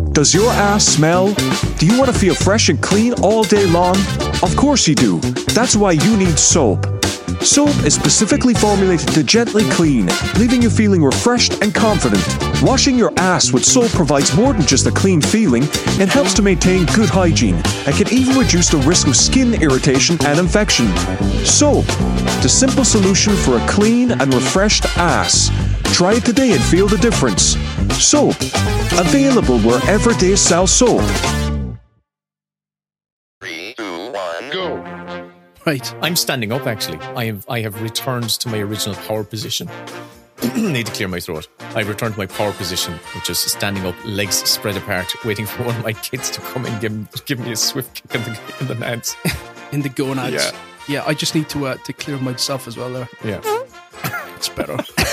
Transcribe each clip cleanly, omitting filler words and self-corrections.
Does your ass smell? Do you want to feel fresh and clean all day long? Of course you do. That's why you need soap. Soap is specifically formulated to gently clean, leaving you feeling refreshed and confident. Washing your ass with soap provides more than just a clean feeling. It helps to maintain good hygiene and can even reduce the risk of skin irritation and infection. Soap, the simple solution for a clean and refreshed ass. Try it today and feel the difference. Soap, available wherever they sell soap. 3, 2, 1, go. Right. I'm standing up, actually. I have returned to my original power position. Need to clear my throat. I've returned to my power position, which is standing up, legs spread apart, waiting for one of my kids to come and give me a swift kick in the nads. In the gonads. Yeah. Yeah, I just need to clear myself as well there. Yeah. It's better.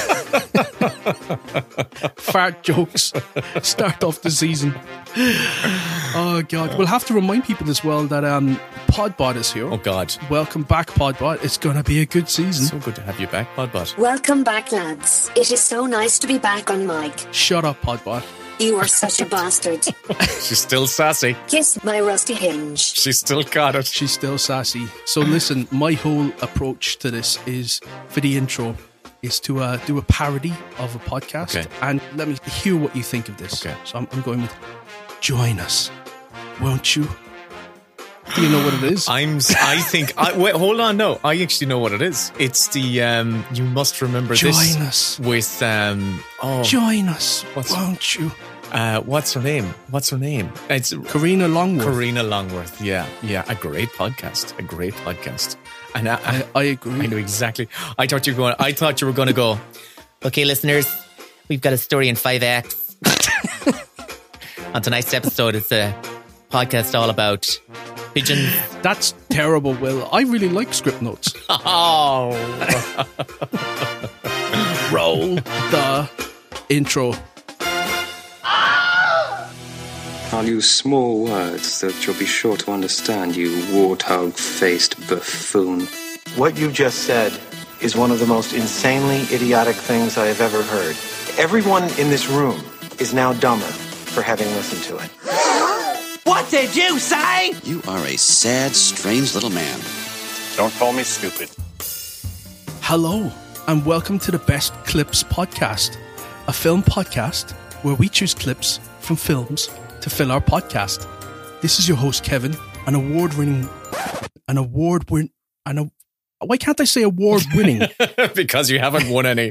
Fart jokes start off the season. Oh God. We'll have to remind people as well that Podbot is here. Oh God. Welcome back, Podbot. It's gonna be a good season. So good to have you back, Podbot. Welcome back, lads. It is so nice to be back on mic. Shut up, Podbot. You are such a bastard. She's still sassy. Kiss my rusty hinge. She's still got it. She's still sassy. So listen, my whole approach to this is, for the intro, is to do a parody of a podcast. Okay. And let me hear what you think of this. Okay. So I'm going with, join us, won't you? Do you know what it is? Wait, hold on, no. I actually know what it is. It's the, you must remember Join this. us. With, Join us, won't you? What's her name? It's Karina Longworth. Karina Longworth. Yeah. A great podcast. And I agree. I know exactly. I thought you were going to go, okay, listeners, we've got a story in 5 acts. On tonight's episode, it's a podcast all about pigeons. That's terrible, Will. I really like script notes. Oh. Roll the intro. I'll use small words that you'll be sure to understand, you warthog-faced buffoon. What you just said is one of the most insanely idiotic things I have ever heard. Everyone in this room is now dumber for having listened to it. What did you say? You are a sad, strange little man. Don't call me stupid. Hello, and welcome to the Best Clips Podcast, a film podcast where we choose clips from films to fill our podcast. This is your host, Kevin, why can't I say award-winning? Because you haven't won any.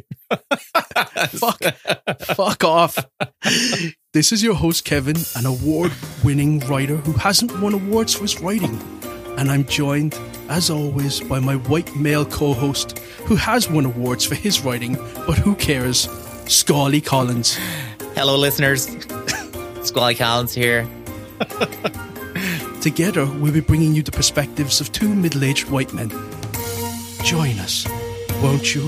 Fuck off. This is your host, Kevin, an award-winning writer who hasn't won awards for his writing. And I'm joined, as always, by my white male co-host who has won awards for his writing, but who cares? Scully Collins. Hello, listeners. Scully Collins here. Together, we'll be bringing you the perspectives of two middle-aged white men. Join us, won't you?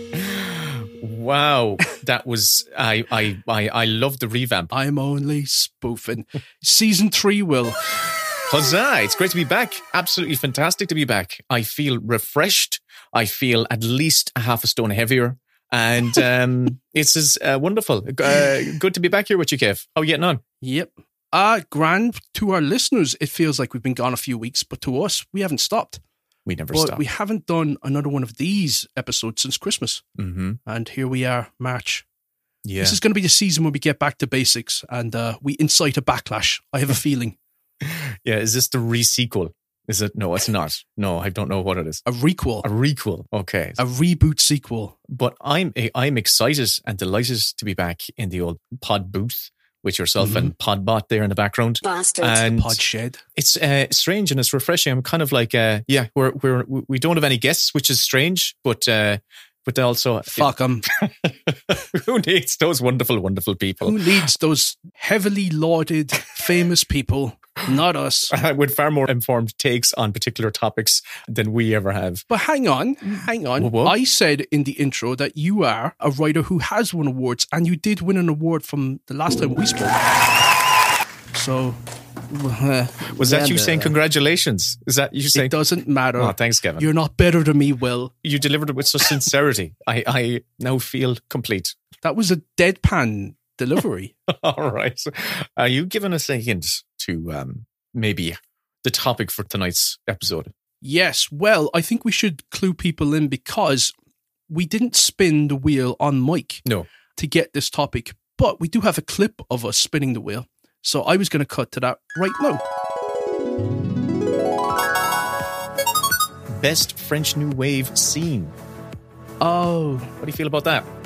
Wow, that was I love the revamp. I'm only spoofing. Season 3, Will. Huzzah! It's great to be back. Absolutely fantastic to be back. I feel refreshed. I feel at least a half a stone heavier. And it's wonderful. Good to be back here with you, Kev. How are you getting on? Yep. Grand. To our listeners, it feels like we've been gone a few weeks, but to us, we haven't stopped. We never but stopped. We haven't done another one of these episodes since Christmas. Mm-hmm. And here we are, March. Yeah. This is going to be the season where we get back to basics and we incite a backlash. I have a feeling. Yeah, is this the re-sequel? Is it? No, it's not. No, I don't know what it is. A requel. A requel. Okay. A reboot sequel. But I'm excited and delighted to be back in the old pod booth with yourself and Podbot there in the background. Bastard. And Pod shed. It's strange and it's refreshing. I'm kind of like, we don't have any guests, which is strange, but also fuck them. Who needs those wonderful, wonderful people? Who needs those heavily lauded, famous people? Not us. With far more informed takes on particular topics than we ever have. But hang on. Whoa. I said in the intro that you are a writer who has won awards, and you did win an award from the last time we spoke. So, was that you saying congratulations? Is that you saying? It doesn't matter. Oh, thanks, Kevin. You're not better than me, Will. You delivered it with such sincerity. I now feel complete. That was a deadpan delivery. All right. Are you giving us a hint to maybe the topic for tonight's episode? Yes. Well, I think we should clue people in because we didn't spin the wheel on mic to get this topic, but we do have a clip of us spinning the wheel. So I was going to cut to that right now. Best French New Wave scene. Oh. What do you feel about that?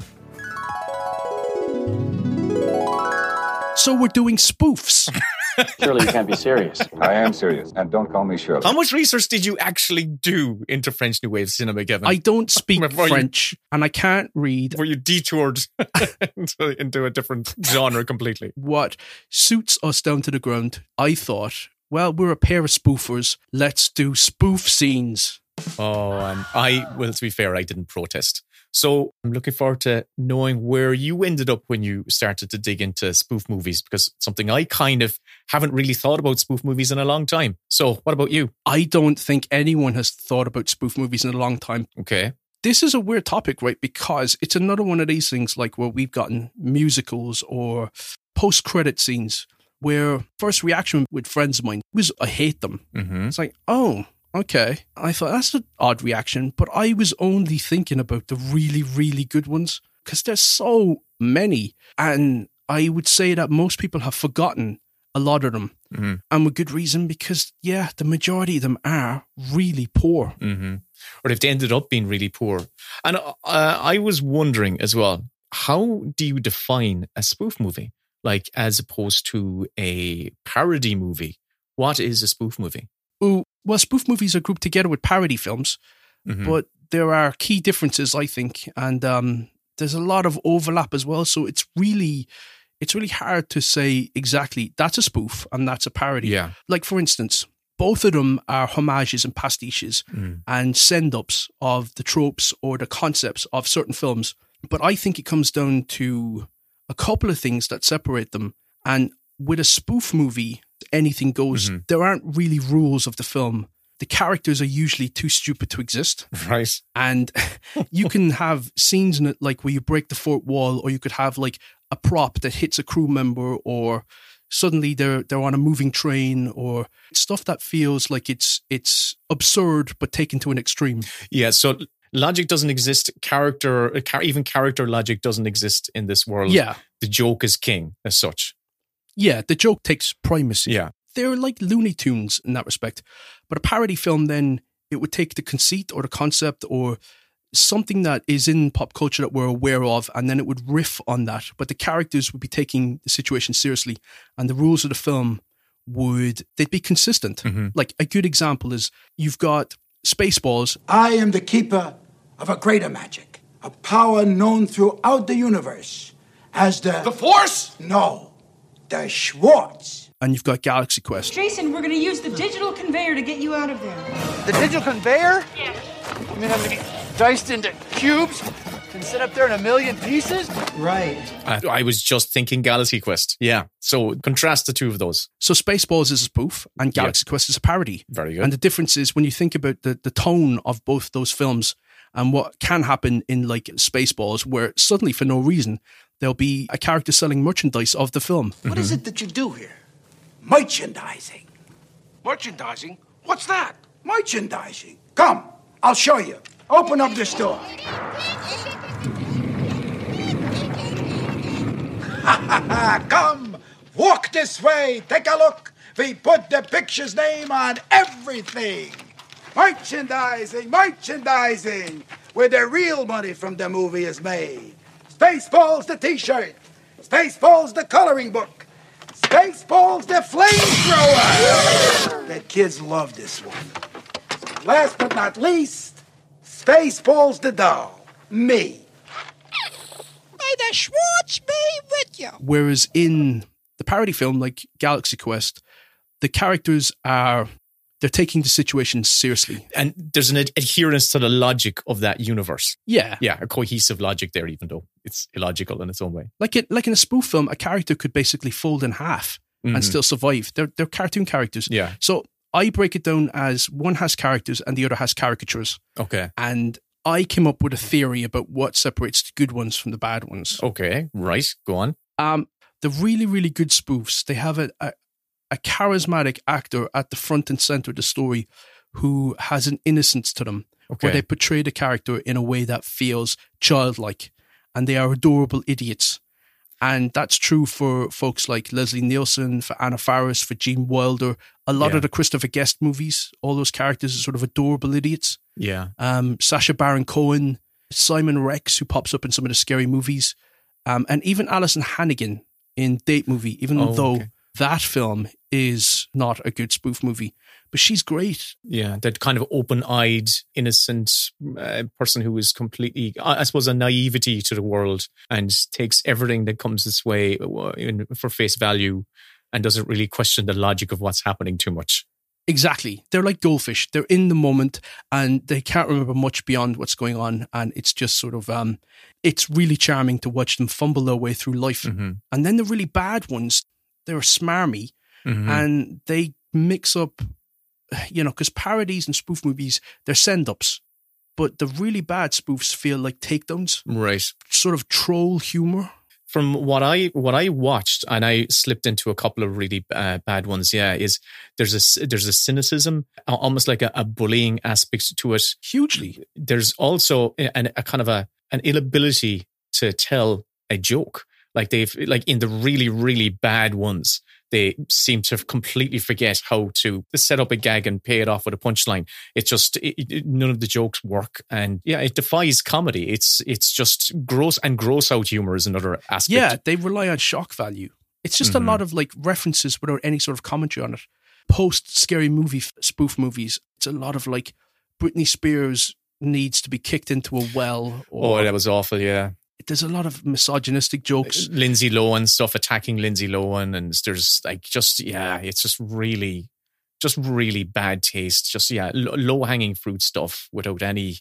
So we're doing spoofs. Surely you can't be serious. I am serious, and don't call me Shirley. How much research did you actually do into French New Wave cinema, Kevin? I don't speak French, and I can't read. Were you detoured into a different genre completely? What suits us down to the ground, I thought, well, we're a pair of spoofers. Let's do spoof scenes. Oh, and well, to be fair, I didn't protest. So I'm looking forward to knowing where you ended up when you started to dig into spoof movies, because it's something I kind of haven't really thought about spoof movies in a long time. So what about you? I don't think anyone has thought about spoof movies in a long time. Okay. This is a weird topic, right? Because it's another one of these things like where we've gotten musicals or post-credit scenes where first reaction with friends of mine was, I hate them. Mm-hmm. It's like, oh, okay. I thought that's an odd reaction, but I was only thinking about the really, really good ones because there's so many. And I would say that most people have forgotten a lot of them. Mm-hmm. And with good reason, because, yeah, the majority of them are really poor. Mm-hmm. Or they've ended up being really poor. And I was wondering as well, how do you define a spoof movie? Like, as opposed to a parody movie? What is a spoof movie? Ooh, well, spoof movies are grouped together with parody films, but there are key differences, I think, and there's a lot of overlap as well. So it's really hard to say exactly that's a spoof and that's a parody. Yeah. Like, for instance, both of them are homages and pastiches and send-ups of the tropes or the concepts of certain films. But I think it comes down to a couple of things that separate them. And with a spoof movie, anything goes. There aren't really rules of the film. The characters are usually too stupid to exist. Right. And you can have scenes in it like where you break the fourth wall, or you could have like a prop that hits a crew member, or suddenly they're on a moving train, or stuff that feels like it's absurd but taken to an extreme. Yeah, so logic doesn't exist. Even character logic doesn't exist in this world. Yeah. The joke is king as such. Yeah, the joke takes primacy. Yeah. They're like Looney Tunes in that respect. But a parody film, then, it would take the conceit or the concept or something that is in pop culture that we're aware of, and then it would riff on that. But the characters would be taking the situation seriously, and the rules of the film they'd be consistent. Like, a good example is you've got Spaceballs. I am the keeper of a greater magic, a power known throughout the universe as the Force? No, the Schwartz. And you've got Galaxy Quest. Jason, we're going to use the digital conveyor to get you out of there. The digital conveyor? Yes. You mean I'm going to be diced into cubes and set up there in a million pieces? Right. I was just thinking Galaxy Quest. Yeah. So contrast the two of those. So Spaceballs is a spoof and Galaxy Quest is a parody. Very good. And the difference is when you think about the tone of both those films and what can happen in like Spaceballs, where suddenly for no reason there'll be a character selling merchandise of the film. What is it that you do here? Merchandising. Merchandising? What's that? Merchandising. Come, I'll show you. Open up the store. Come, walk this way. Take a look. We put the picture's name on everything. Merchandising, merchandising. Where the real money from the movie is made. Spaceballs the t-shirt. Spaceballs the coloring book. Spaceballs the flamethrower. The kids love this one. Last but not least, Spaceballs the doll. Me. May the Schwartz be with you. Whereas in the parody film, like Galaxy Quest, the characters they're taking the situation seriously. And there's an adherence to the logic of that universe. Yeah. Yeah, a cohesive logic there, even though it's illogical in its own way. Like in a spoof film, a character could basically fold in half and still survive. They're cartoon characters. Yeah. So I break it down as one has characters and the other has caricatures. Okay. And I came up with a theory about what separates the good ones from the bad ones. Okay, right. Go on. The really, really good spoofs, they have a charismatic actor at the front and center of the story who has an innocence to them, where they portray the character in a way that feels childlike, and they are adorable idiots. And that's true for folks like Leslie Nielsen, for Anna Faris, for Gene Wilder. A lot of the Christopher Guest movies, all those characters are sort of adorable idiots. Yeah. Sacha Baron Cohen, Simon Rex, who pops up in some of the scary movies, and even Alison Hannigan in Date Movie, even though that film is not a good spoof movie. But she's great. Yeah, that kind of open-eyed, innocent person who is completely, I suppose, a naivety to the world and takes everything that comes this way for face value and doesn't really question the logic of what's happening too much. Exactly. They're like goldfish. They're in the moment and they can't remember much beyond what's going on. And it's just sort of, it's really charming to watch them fumble their way through life. Mm-hmm. And then the really bad ones, they're smarmy and they mix up, because parodies and spoof movies, they're send-ups. But the really bad spoofs feel like takedowns. Right. Sort of troll humor. From what I watched, and I slipped into a couple of really bad ones, is there's a cynicism, almost like a bullying aspect to it. Hugely. There's also a kind of an inability to tell a joke. Like in the really, really bad ones, they seem to completely forget how to set up a gag and pay it off with a punchline. It's just none of the jokes work, and it defies comedy. It's just gross out humor is another aspect. Yeah, they rely on shock value. It's just a lot of like references without any sort of commentary on it. Post scary movie spoof movies, it's a lot of like Britney Spears needs to be kicked into a well. Or, that was awful. Yeah. There's a lot of misogynistic jokes. Lindsay Lohan stuff, attacking Lindsay Lohan, and there's it's just really bad taste. Just low hanging fruit stuff without any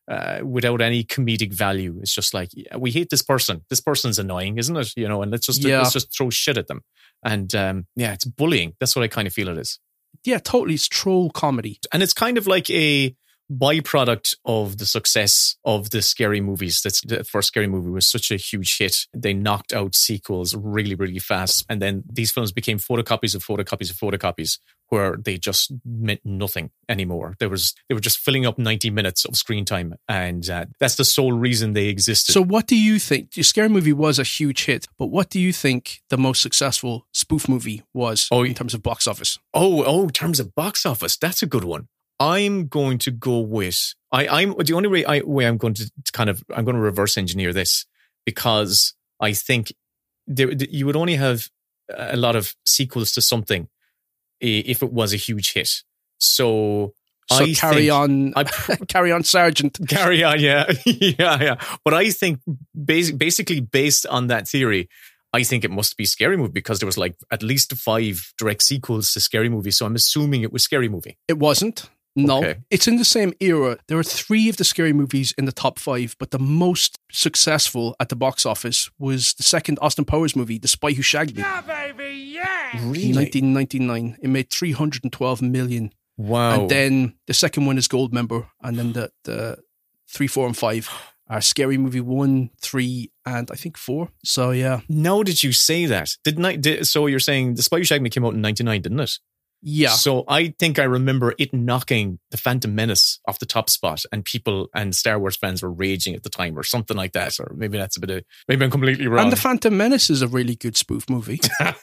comedic value. It's just like, we hate this person. This person's annoying, isn't it? And let's just throw shit at them. And it's bullying. That's what I kind of feel it is. Yeah, totally. It's troll comedy, and it's kind of like a byproduct of the success of the scary movies. That's the first scary movie was such a huge hit. They knocked out sequels really, really fast. And then these films became photocopies of photocopies of photocopies where they just meant nothing anymore. They were just filling up 90 minutes of screen time. And that's the sole reason they existed. So what do you think? The Scary Movie was a huge hit, but what do you think the most successful spoof movie was in terms of box office? In terms of box office, that's a good one. I'm going to go with I'm the only way I'm going to reverse engineer this, because I think you would only have a lot of sequels to something if it was a huge hit. So Carry On Sergeant. Carry On, yeah. But I think basically based on that theory, I think it must be Scary Movie, because there was like at least 5 direct sequels to Scary Movie. So I'm assuming it was Scary Movie. It wasn't. No, okay. It's in the same era. There are 3 of the Scary Movies in the top 5, but the most successful at the box office was the second Austin Powers movie, The Spy Who Shagged Me. Yeah, baby, yeah! Really? In 1999. It made $312 million. Wow. And then the second one is Goldmember, and then the 3, 4, and 5 are Scary Movie 1, 3, and I think 4. So, yeah. Now did you say that? So you're saying The Spy Who Shagged Me came out in 99, didn't it? Yeah. So I think I remember it knocking The Phantom Menace off the top spot, and people and Star Wars fans were raging at the time, or something like that. Or maybe maybe I'm completely wrong. And The Phantom Menace is a really good spoof movie.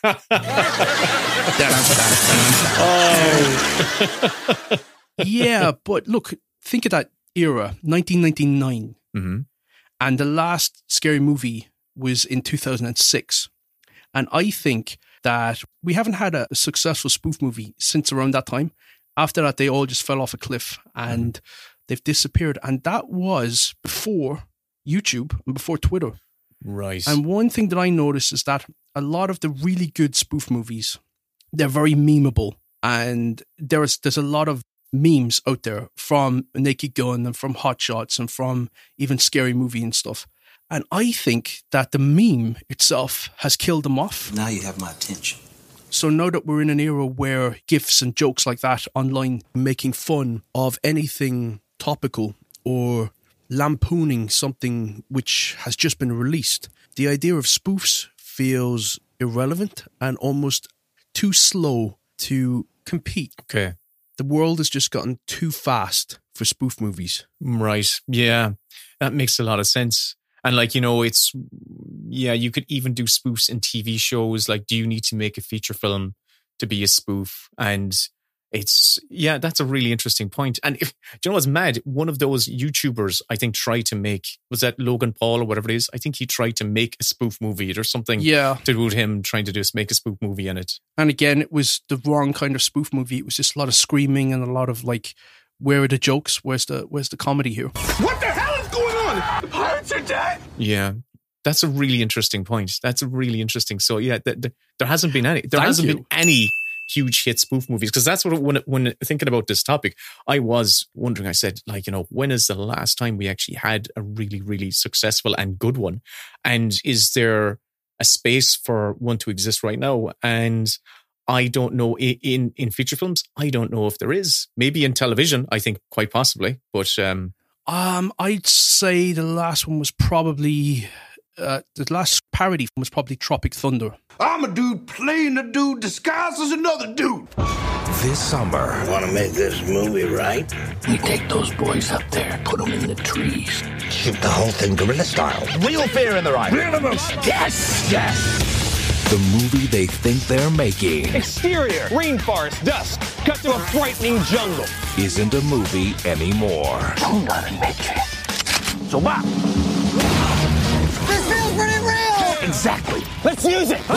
Yeah, but look, think of that era, 1999. Mm-hmm. And the last Scary Movie was in 2006. And I think that we haven't had a successful spoof movie since around that time. After that, they all just fell off a cliff and they've disappeared. And that was before YouTube and before Twitter. Right. And one thing that I noticed is that a lot of the really good spoof movies, they're very memeable. And there's a lot of memes out there from Naked Gun and from Hot Shots and from even Scary Movie and stuff. And I think that the meme itself has killed them off. Now you have my attention. So now that we're in an era where GIFs and jokes like that online, making fun of anything topical or lampooning something which has just been released, the idea of spoofs feels irrelevant and almost too slow to compete. Okay. The world has just gotten too fast for spoof movies. Right. Yeah. That makes a lot of sense. And like, you could even do spoofs in TV shows. Like, do you need to make a feature film to be a spoof? And that's a really interesting point. And do you know what's mad? One of those YouTubers, I think, tried to make, was that Logan Paul or whatever it is? I think he tried to make a spoof movie or something to do with him trying to just make a spoof movie in it. And again, it was the wrong kind of spoof movie. It was just a lot of screaming and a lot of like, where are the jokes? Where's the comedy here? What the hell is going on? The pirates are dead. Yeah. That's a really interesting point. So yeah, there hasn't been any. There hasn't been any huge hit spoof movies, because that's what when thinking about this topic, I was wondering. I said, like, when is the last time we actually had a really, really successful and good one? And is there a space for one to exist right now? And I don't know, in feature films, I don't know if there is. Maybe in television, I think quite possibly. But I'd say the last one was probably the last parody film was probably Tropic Thunder. I'm a dude playing a dude disguised as another dude. This summer, want to make this movie right? We take those boys up there, put them in the trees, shoot the whole thing guerrilla style. Real fear in their eyes. Real emotion. Yes, yes. The movie they think they're making. Exterior, rainforest, dusk, cut to a frightening jungle. Isn't a movie anymore. Don't let it make you. So, Bob. This feels pretty real. Exactly. Let's use it.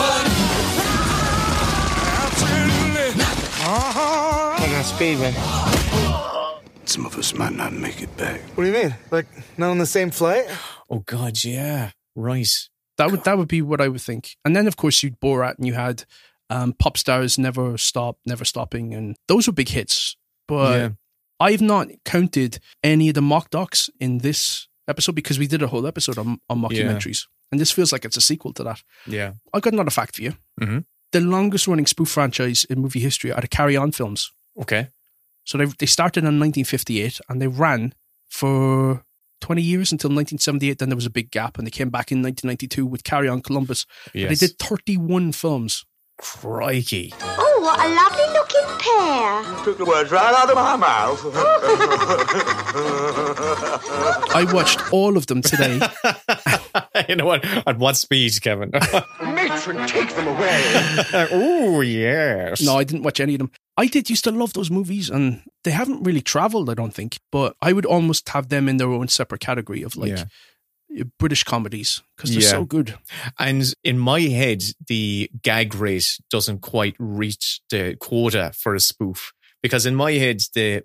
I got speed, man. Some of us might not make it back. What do you mean? Like, not on the same flight? Oh, God, yeah. Right. That would be what I would think. And then, of course, you'd Borat, and you had Pop Stars, Never Stopping, and those were big hits. But I've not counted any of the mock docs in this episode, because we did a whole episode on mockumentaries. And this feels like it's a sequel to that. Yeah. I've got another fact for you. Mm-hmm. The longest running spoof franchise in movie history are the Carry On films. Okay. So they started in 1958 and they ran for 20 years until 1978. Then there was a big gap and they came back in 1992 with Carry On Columbus. Yes. They did 31 films. Crikey. Oh, what a lovely looking pair. You took the words right out of my mouth. I watched all of them today. You know what? At what speed, Kevin? Matron, take them away. Oh, yes. No, I didn't watch any of them. I used to love those movies, and they haven't really traveled, I don't think. But I would almost have them in their own separate category of British comedies, because they're so good. And in my head, the gag rate doesn't quite reach the quota for a spoof, because in my head,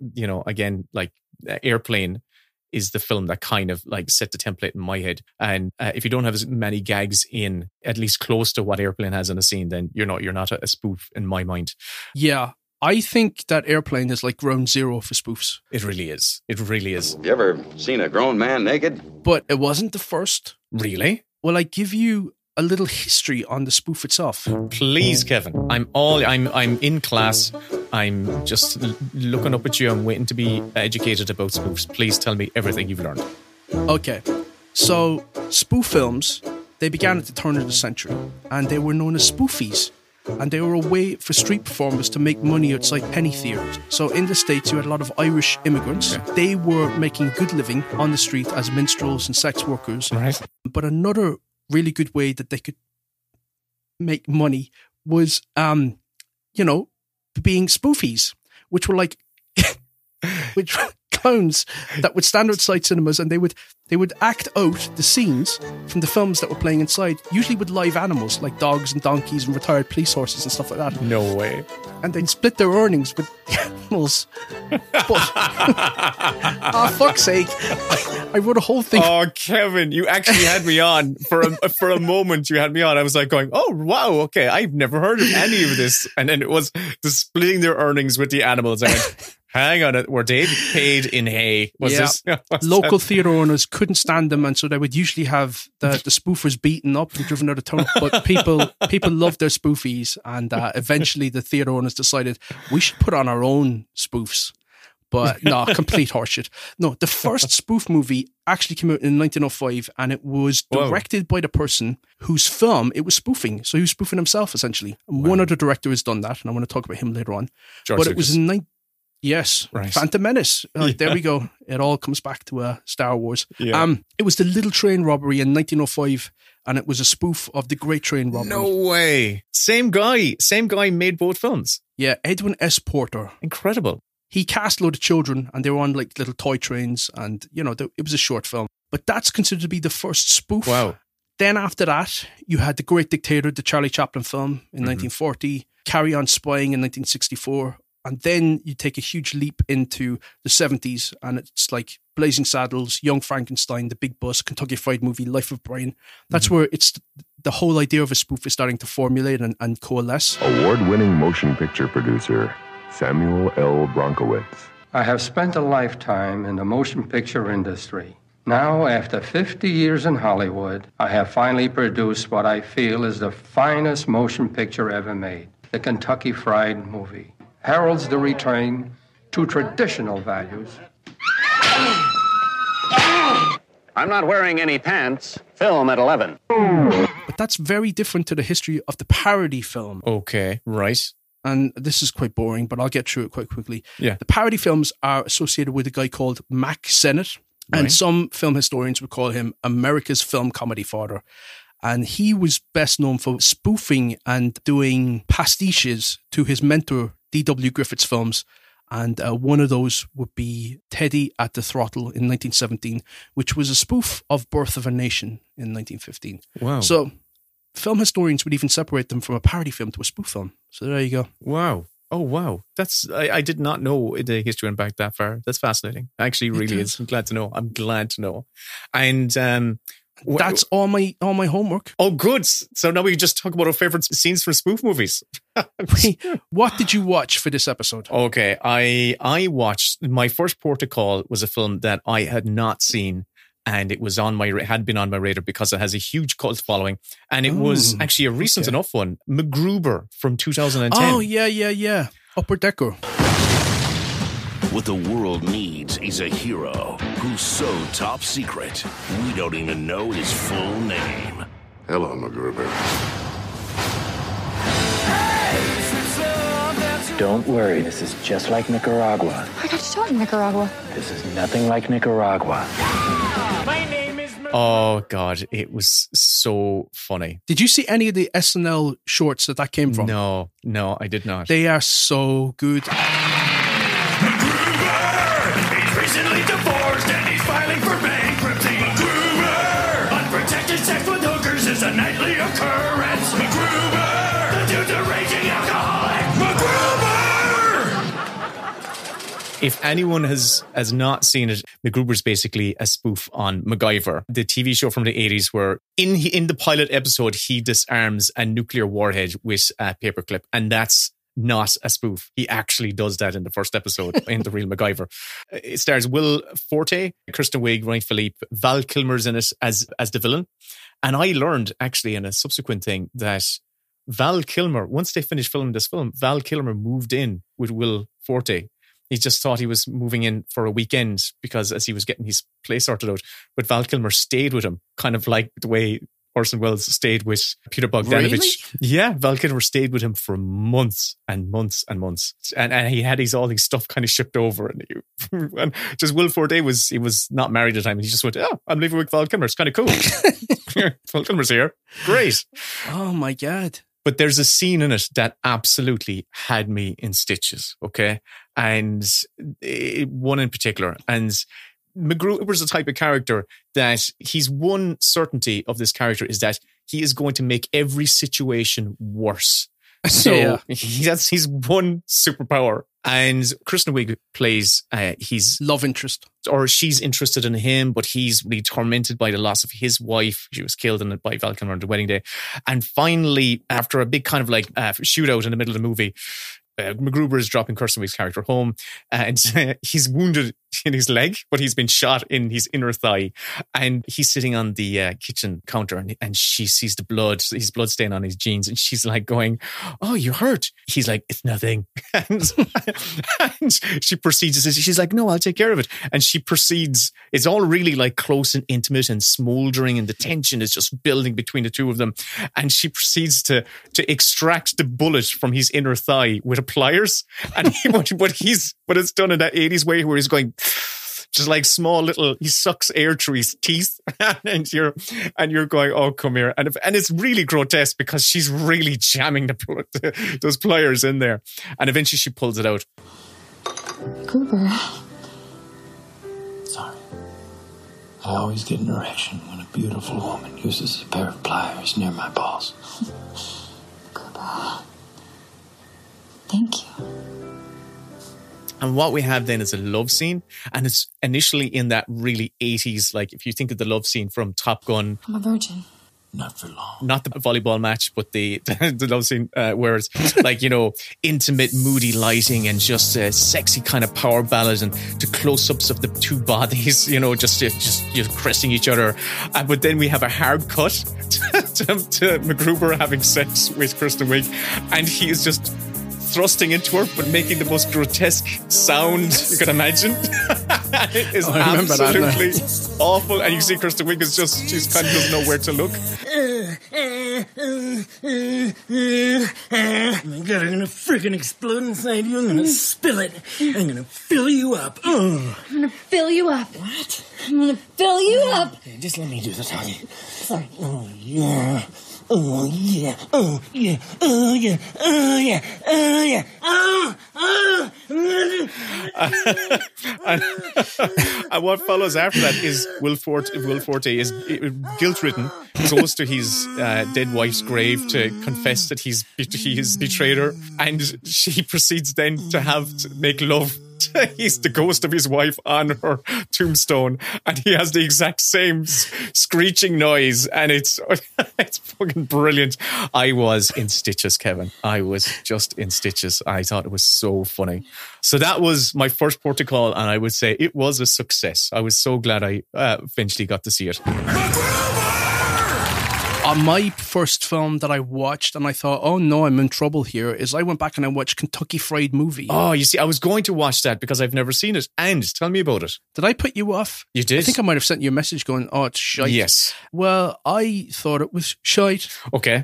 Airplane is the film that kind of like set the template in my head. And if you don't have as many gags in at least close to what Airplane has in a scene, then you're not a spoof in my mind. Yeah. I think that Airplane is like ground zero for spoofs. It really is. You ever seen a grown man naked? But it wasn't the first. Really? Well, I give you a little history on the spoof itself. Please, Kevin. I'm in class. I'm just looking up at you. I'm waiting to be educated about spoofs. Please tell me everything you've learned. Okay. So, spoof films, they began at the turn of the century, and they were known as spoofies. And they were a way for street performers to make money outside penny theatres. So in the States, you had a lot of Irish immigrants. Okay. They were making a good living on the street as minstrels and sex workers. Right. But another really good way that they could make money was, being spoofies, which were like, which were clowns that would stand outside cinemas, and they would act out the scenes from the films that were playing inside, usually with live animals like dogs and donkeys and retired police horses and stuff like that. No way. And they'd split their earnings with the animals. But, fuck's sake. I wrote a whole thing. Oh, Kevin, you actually had me on. For a moment, you had me on. I was like going, oh, wow, okay, I've never heard of any of this. And then it was the splitting their earnings with the animals. I went, hang on, were they paid in hay? Local theatre owners couldn't stand them, and so they would usually have the spoofers beaten up and driven out of town. But people loved their spoofies, and eventually the theatre owners decided we should put on our own spoofs. But no, complete horseshit. No, the first spoof movie actually came out in 1905, and it was directed by the person whose film it was spoofing. So he was spoofing himself, essentially. And one other director has done that, and I want to talk about him later on. George but Lucas. it was in Yes, right. Phantom Menace. There we go. It all comes back to Star Wars. Yeah. It was the Little Train Robbery in 1905, and it was a spoof of the Great Train Robbery. No way. Same guy made both films. Yeah, Edwin S. Porter. Incredible. He cast a load of children, and they were on like little toy trains, and it was a short film. But that's considered to be the first spoof. Wow. Then after that, you had The Great Dictator, the Charlie Chaplin film in 1940, Carry On Spying in 1964. And then you take a huge leap into the 70s, and it's like Blazing Saddles, Young Frankenstein, The Big Bus, Kentucky Fried Movie, Life of Brian. That's where it's the whole idea of a spoof is starting to formulate and coalesce. Award-winning motion picture producer Samuel L. Bronkowitz. I have spent a lifetime in the motion picture industry. Now, after 50 years in Hollywood, I have finally produced what I feel is the finest motion picture ever made, the Kentucky Fried Movie. Heralds the return to traditional values. I'm not wearing any pants. Film at 11. But that's very different to the history of the parody film. Okay, right. And this is quite boring, but I'll get through it quite quickly. Yeah. The parody films are associated with a guy called Mack Sennett, and some film historians would call him America's film comedy father. And he was best known for spoofing and doing pastiches to his mentor, D.W. Griffith's films. And one of those would be Teddy at the Throttle in 1917, which was a spoof of Birth of a Nation in 1915. Wow. So film historians would even separate them from a parody film to a spoof film. So there you go. Wow. Oh, wow. I did not know the history went back that far. That's fascinating. Actually, really is. I'm glad to know. And that's all my homework. Oh, good. So now we can just talk about our favorite scenes from spoof movies. What did you watch for this episode? Okay, I watched, my first port of call was a film that I had not seen, and it was had been on my radar because it has a huge cult following, and it was actually a recent enough one, MacGruber from 2010. Oh, yeah. Upper Decker. What the world needs is a hero who's so top secret, we don't even know his full name. Hello, MacGruber. Don't worry, this is just like Nicaragua. I got shot in Nicaragua. This is nothing like Nicaragua. My name is... Oh, God, it was so funny. Did you see any of the SNL shorts that came from? No, I did not. They are so good. He's recently divorced and he's filing for bankruptcy. MacGruber! Unprotected sex with hookers is a nightly occurrence. MacGruber! The dude's a raging alcoholic. MacGruber! If anyone has not seen it, MacGruber's basically a spoof on MacGyver, the TV show from the 80s where in the pilot episode, he disarms a nuclear warhead with a paperclip, and that's not a spoof. He actually does that in the first episode in The Real MacGyver. It stars Will Forte, Kristen Wiig, Ryan Philippe, Val Kilmer's in it as the villain. And I learned actually in a subsequent thing that Val Kilmer, once they finished filming this film, Val Kilmer moved in with Will Forte. He just thought he was moving in for a weekend because as he was getting his place sorted out. But Val Kilmer stayed with him, kind of like the way Orson Welles stayed with Peter Bogdanovich. Really? Yeah, Val Kilmer stayed with him for months and months and months. And he had all these stuff kind of shipped over. And just Will Forte he was not married at the time. And he just went, I'm living with Val Kilmer. It's kind of cool. Val Kilmer's here. Great. Oh my God. But there's a scene in it that absolutely had me in stitches, okay? And one in particular. And MacGruber's the type of character that he's one certainty of this character is that he is going to make every situation worse. So he's one superpower. And Kristen Wiig plays his love interest, or she's interested in him, but he's really tormented by the loss of his wife. She was killed by Val Kilmer on the wedding day. And finally, after a big kind of like shootout in the middle of the movie, MacGruber is dropping Kirsten Wiig's character home, and he's wounded in his leg, but he's been shot in his inner thigh, and he's sitting on the kitchen counter, and she sees the blood, his blood stain on his jeans, and she's like going, "Oh, you hurt?" He's like, "It's nothing," and she proceeds to say, she's like, "No, I'll take care of it," and she proceeds. It's all really like close and intimate and smouldering, and the tension is just building between the two of them, and she proceeds to extract the bullet from his inner thigh with pliers, and but it's done in that 80s way where he's going just like small little, he sucks air through his teeth, and you're going, "Oh, come here," and it's really grotesque because she's really jamming those pliers in there, and eventually she pulls it out. Cooper. Sorry. I always get an erection when a beautiful woman uses a pair of pliers near my balls. Cooper. Thank you. And what we have then is a love scene, and it's initially in that really 80s, like if you think of the love scene from Top Gun. I'm a virgin. Not for long. Not the volleyball match, but the love scene where it's like, intimate, moody lighting and just a sexy kind of power ballad and the close-ups of the two bodies, just caressing each other. But then we have a hard cut to MacGruber having sex with Kristen Wiig, and he is just thrusting into her, but making the most grotesque sound you can imagine. It is absolutely awful. And you see Kristen Wiig is she's kind of doesn't know where to look. Oh my God, I'm gonna freaking explode inside you. I'm gonna spill it. I'm gonna fill you up. Oh. I'm gonna fill you up. What? I'm gonna fill you up. Okay, just let me do the talking. Sorry. Oh, yeah. Oh, yeah. Oh, yeah. Oh, yeah. Oh, yeah. Oh, yeah. Oh, and what follows after that is Will Forte is guilt-ridden, goes to his dead wife's grave to confess that he has betrayed her, and she proceeds then to make love. He's the ghost of his wife on her tombstone, and he has the exact same screeching noise, and it's fucking brilliant. I was in stitches, Kevin. I was just in stitches. I thought it was so funny. So that was my first port of call, and I would say it was a success. I was so glad I eventually got to see it. My first film that I watched and I thought, oh no, I'm in trouble here, is I went back and I watched Kentucky Fried Movie. Oh, you see, I was going to watch that because I've never seen it. And tell me about it. Did I put you off? You did? I think I might have sent you a message going, oh, it's shite. Yes. Well, I thought it was shite. Okay.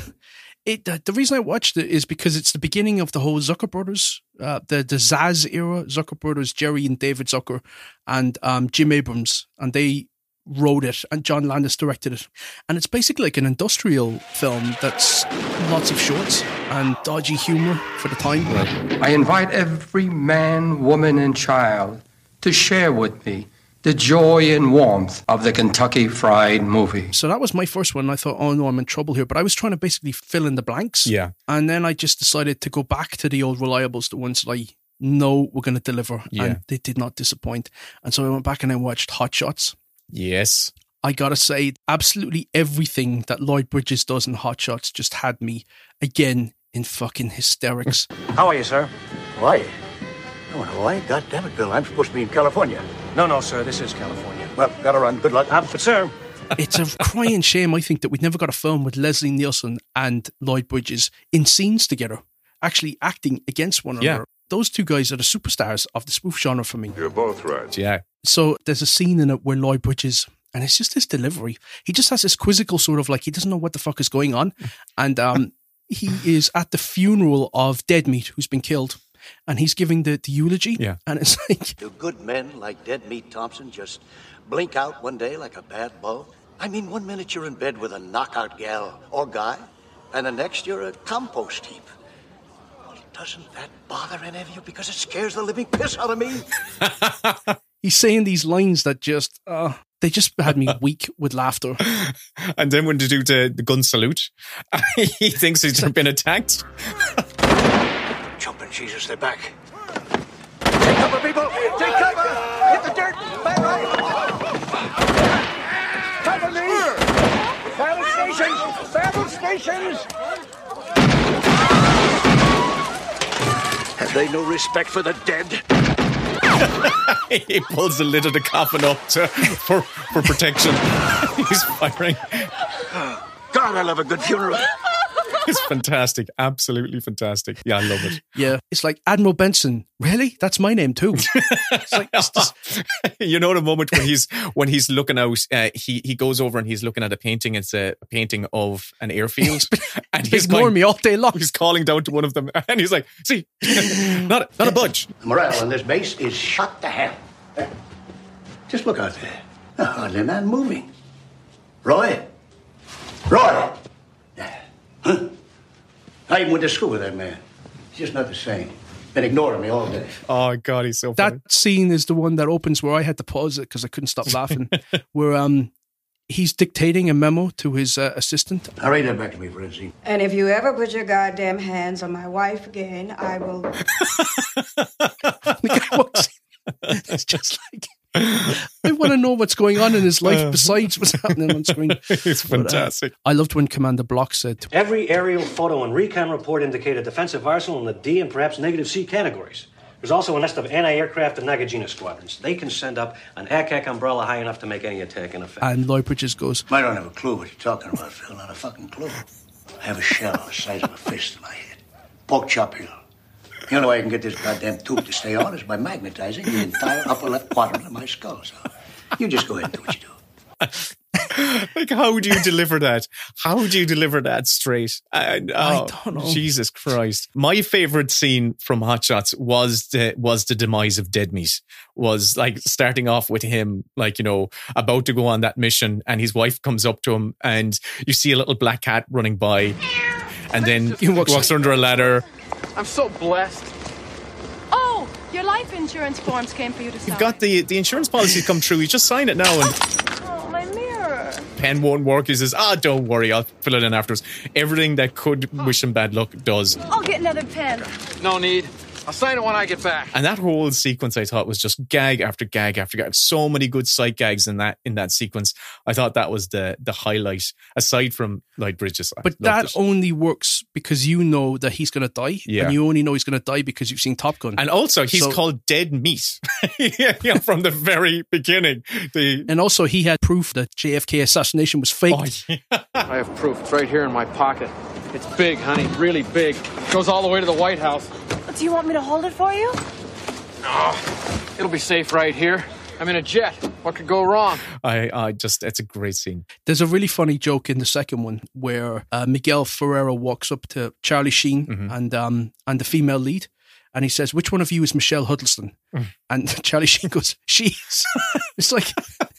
The reason I watched it is because it's the beginning of the whole Zucker Brothers, the Zaz era, Zucker Brothers, Jerry and David Zucker, and Jim Abrams, and they wrote it, and John Landis directed it. And it's basically like an industrial film that's lots of shorts and dodgy humor for the time. I invite every man, woman, and child to share with me the joy and warmth of the Kentucky Fried Movie. So that was my first one. I thought, oh no, I'm in trouble here. But I was trying to basically fill in the blanks. Yeah. And then I just decided to go back to the old reliables, the ones that I know were going to deliver. Yeah. And they did not disappoint. And so I went back and I watched Hot Shots. Yes. I gotta say, absolutely everything that Lloyd Bridges does in Hot Shots just had me, again, in fucking hysterics. How are you, sir? Hawaii? No, in Hawaii? God damn it, Bill. I'm supposed to be in California. No, sir. This is California. Well, gotta run. Good luck. But, sir... It's a crying shame, I think, that we'd never got a film with Leslie Nielsen and Lloyd Bridges in scenes together, actually acting against one another. Those two guys are the superstars of the spoof genre for me. You're both right. Yeah. So there's a scene in it where Lloyd Bridges, and it's just his delivery. He just has this quizzical sort of like he doesn't know what the fuck is going on. And he is at the funeral of Deadmeat, who's been killed. And he's giving the eulogy. Yeah. And it's like... Do good men like Deadmeat Thompson just blink out one day like a bad bug? I mean, 1 minute you're in bed with a knockout gal or guy, and the next you're a compost heap. Doesn't that bother any of you? Because it scares the living piss out of me. He's saying these lines that just, they just had me weak with laughter. And then when they do the gun salute, he thinks he's been attacked. Jumping Jesus, they're back. Take cover, people! Take cover! Hit the dirt! Back right! Cover me! Battle stations! Battle stations! Have they no respect for the dead? He pulls the lid of the coffin up for protection. He's firing. God, I love a good funeral. It's fantastic. Absolutely fantastic. Yeah, I love it. Yeah. It's like, Admiral Benson, really? That's my name too. It's like, you know, the moment when he's looking out, he goes over and he's looking at a painting. It's a painting of an airfield. And he's ignoring me all day long. He's calling down to one of them and he's like, see, not a budge. The morale on this base is shot to hell. Just look out there. Hardly a man moving. Roy? Huh? I even went to school with that man. He's just not the same. Been ignoring me all day. Oh, God, he's so funny. That scene is the one that opens where I had to pause it because I couldn't stop laughing. Where he's dictating a memo to his assistant. Now read that back to me, Francine. And if you ever put your goddamn hands on my wife again, I will... The guy walks in. It's just like... I want to know what's going on in his life besides what's happening on screen. It's fantastic. I loved when Commander Block said, every aerial photo and recon report indicate a defensive arsenal in the D and perhaps negative C categories. There's also a nest of anti-aircraft and Nagajina squadrons. They can send up an ACAC umbrella high enough to make any attack in effect. And Lloyd Bridges goes, I don't have a clue what you're talking about, Phil. Not a fucking clue. I have a shell the size of a fist in my head. Pork chop hill. The only way I can get this goddamn tube to stay on is by magnetizing the entire upper left quadrant of my skull. So you just go ahead and do what you do. Like, how do you deliver that? How do you deliver that straight? I don't know. Jesus Christ. My favorite scene from Hot Shots was the demise of Dead Meat. Was like starting off with him, like, you know, about to go on that mission and his wife comes up to him and you see a little black cat running by and then he walks under a ladder. I'm so blessed. Oh, your life insurance forms came for you to sign. You've got the insurance policy come through. You just sign it now. And Oh, my mirror. pen won't work. He says, don't worry, I'll fill it in afterwards. Everything that could wish him bad luck does. I'll get another pen. No need. I'll sign it when I get back. And that whole sequence, I thought, was just gag after gag after gag. So many good sight gags in that sequence. I thought that was the highlight, aside from Lloyd Bridges. But that only works because you know that he's going to die. Yeah. And you only know he's going to die because you've seen Top Gun. And also, he's called Dead Meat from the very beginning. And also, he had proof that JFK assassination was faked. Oh, yeah. I have proof. It's right here in my pocket. It's big, honey. Really big. Goes all the way to the White House. Do you want me to hold it for you? Oh, it'll be safe right here. I'm in a jet. What could go wrong? It's a great scene. There's a really funny joke in the second one where Miguel Ferrero walks up to Charlie Sheen and the female lead. And he says, which one of you is Michelle Huddleston? And Charlie Sheen goes, she's. It's like...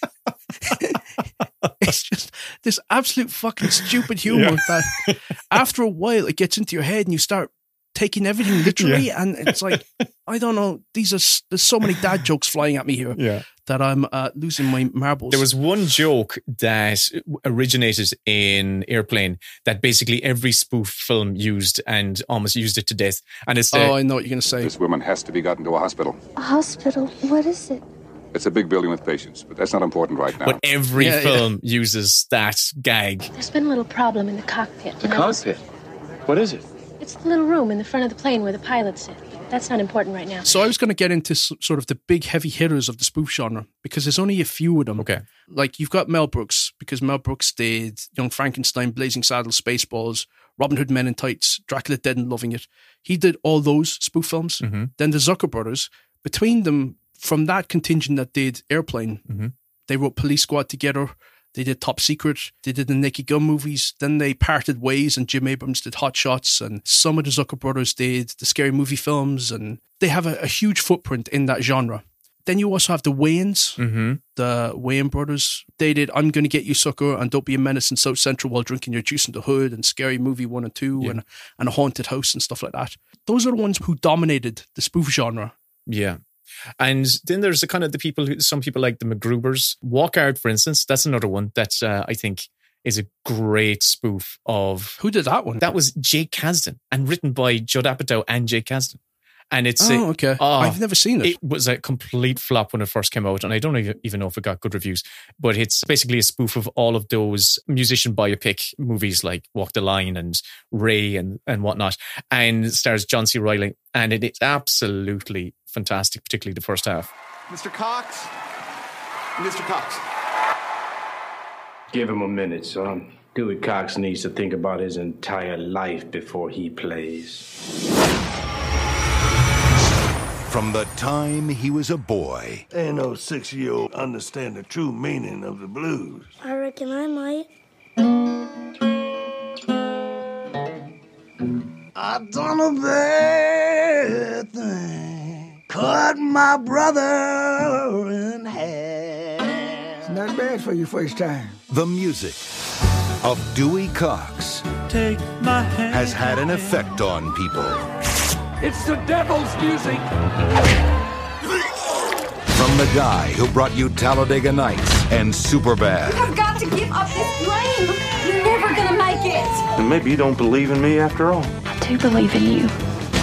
It's just this absolute fucking stupid humor that after a while it gets into your head and you start taking everything literally and it's like, I don't know, there's so many dad jokes flying at me here that I'm losing my marbles. There was one joke that originated in Airplane that basically every spoof film used and almost used it to death. And it's I know what you're going to say. This woman has to be gotten to a hospital. A hospital? What is it? It's a big building with patients, but that's not important right now. But every film uses that gag. There's been a little problem in the cockpit. The cockpit? What is it? It's the little room in the front of the plane where the pilots sit. That's not important right now. So I was going to get into sort of the big heavy hitters of the spoof genre because there's only a few of them. Okay. Like you've got Mel Brooks because Mel Brooks did Young Frankenstein, Blazing Saddles, Spaceballs, Robin Hood Men in Tights, Dracula Dead and Loving It. He did all those spoof films. Mm-hmm. Then the Zucker brothers, between them, from that contingent that did Airplane, they wrote Police Squad together. They did Top Secret. They did the Naked Gun movies. Then they parted ways and Jim Abrams did Hot Shots. And some of the Zucker brothers did the Scary Movie films. And they have a huge footprint in that genre. Then you also have the Wayans, the Wayans brothers. They did I'm Gonna Get You, Sucker, and Don't Be a Menace in South Central While Drinking Your Juice in the Hood, and Scary Movie 1 and 2, and A Haunted House and stuff like that. Those are the ones who dominated the spoof genre. Yeah. And then there's the kind of some people like the MacGruber's. Walk Hard, for instance, that's another one that I think is a great spoof of... Who did that one? That was Jake Kasdan and written by Judd Apatow and Jake Kasdan. And it's okay. I've never seen it. It was a complete flop when it first came out, and I don't even know if it got good reviews. But it's basically a spoof of all of those musician biopic movies like Walk the Line and Ray and whatnot, and stars John C. Reilly, and it is absolutely fantastic, particularly the first half. Mr. Cox? Mr. Cox. Give him a minute, son. Dewey Cox needs to think about his entire life before he plays. From the time he was a boy. Ain't no 6-year-old understand the true meaning of the blues. I reckon I might. I done a bad thing. Cut my brother in half. It's not bad for your first time. The music of Dewey Cox Take my hand. has had an effect on people. It's the devil's music. From the guy who brought you Talladega Nights and Superbad. I've got to give up this dream. You're never gonna make it. And maybe you don't believe in me after all. I do believe in you.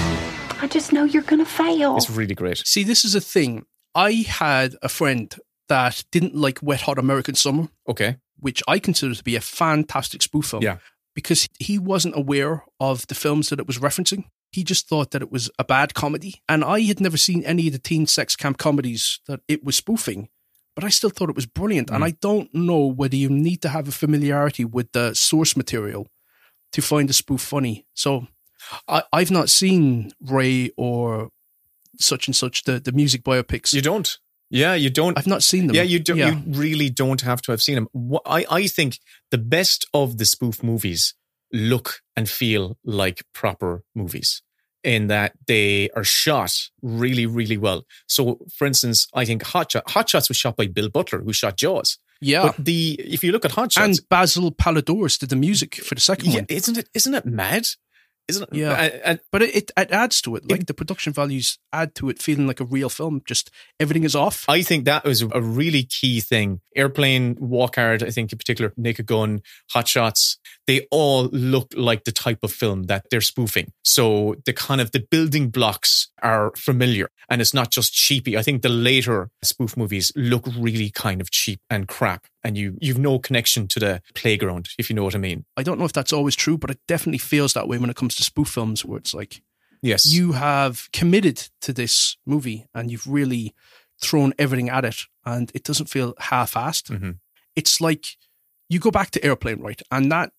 I just know you're gonna fail. It's really great. See, this is a thing. I had a friend that didn't like Wet Hot American Summer. Okay. Which I consider to be a fantastic spoof film. Yeah. Because he wasn't aware of the films that it was referencing. He just thought that it was a bad comedy. And I had never seen any of the teen sex camp comedies that it was spoofing. But I still thought it was brilliant. And I don't know whether you need to have a familiarity with the source material to find a spoof funny. So I've not seen Ray or such and such, the music biopics. You don't? Yeah, you don't. I've not seen them. Yeah, you don't. Yeah. You really don't have to have seen them. I think the best of the spoof movies look and feel like proper movies in that they are shot really, really well. So, for instance, I think Hot Shots was shot by Bill Butler, who shot Jaws. Yeah. But if you look at Hot Shots, and Basil Palladores did the music for the second one. Isn't it mad? Isn't it? Yeah. But it adds to it. Like the production values add to it feeling like a real film. Just everything is off. I think that was a really key thing. Airplane, Walk Hard, I think in particular, Naked Gun, Hot Shots, they all look like the type of film that they're spoofing. So the building blocks are familiar and it's not just cheapy. I think the later spoof movies look really kind of cheap and crap. And you've no connection to the playground, if you know what I mean. I don't know if that's always true, but it definitely feels that way when it comes to spoof films where it's like, yes, you have committed to this movie and you've really thrown everything at it and it doesn't feel half-assed. Mm-hmm. It's like you go back to Airplane, right? And that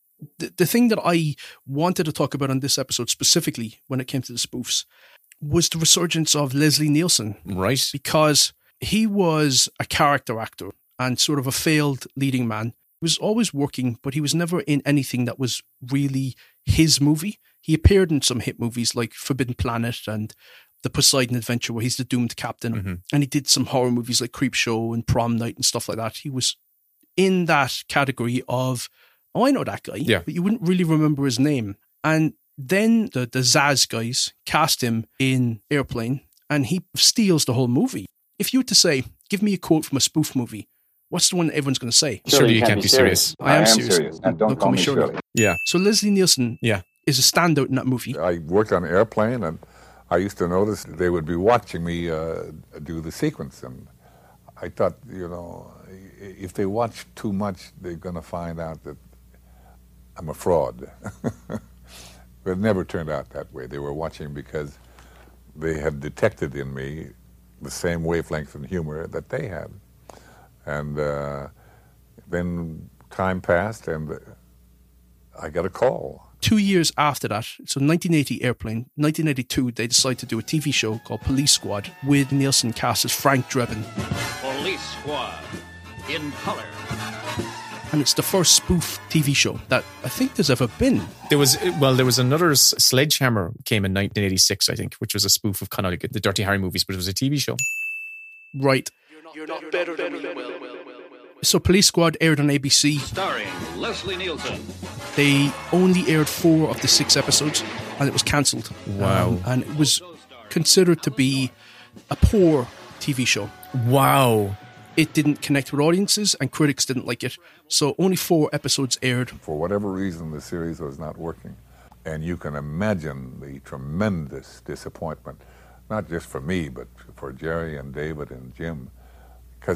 the thing that I wanted to talk about on this episode specifically when it came to the spoofs was the resurgence of Leslie Nielsen. Right. Because he was a character actor and sort of a failed leading man. He was always working, but he was never in anything that was really his movie. He appeared in some hit movies like Forbidden Planet and The Poseidon Adventure, where he's the doomed captain. Mm-hmm. And he did some horror movies like Creepshow and Prom Night and stuff like that. He was in that category of, oh, I know that guy, yeah, but you wouldn't really remember his name. And then the Zaz guys cast him in Airplane and he steals the whole movie. If you were to say, give me a quote from a spoof movie, what's the one that everyone's going to say? Surely you can't be serious. I am serious. And don't call me Shirley. Yeah. So Leslie Nielsen is a standout in that movie. I worked on an airplane, and I used to notice they would be watching me do the sequence. And I thought, if they watch too much, they're going to find out that I'm a fraud. But it never turned out that way. They were watching because they had detected in me the same wavelength and humor that they had. And then time passed and I got a call. 2 years after that, so 1980 Airplane, 1982 they decided to do a TV show called Police Squad with Nielsen cast as Frank Drebin. Police Squad in color. And it's the first spoof TV show that I think there's ever been. There was another Sledgehammer came in 1986, I think, which was a spoof of kind of like the Dirty Harry movies, but it was a TV show. Right. You're not better than me. So Police Squad aired on ABC. Starring Leslie Nielsen. They only aired 4 of the 6 episodes and it was cancelled. Wow. And it was considered to be a poor TV show. Wow. It didn't connect with audiences and critics didn't like it. So only 4 episodes aired. For whatever reason, the series was not working. And you can imagine the tremendous disappointment, not just for me, but for Jerry and David and Jim, because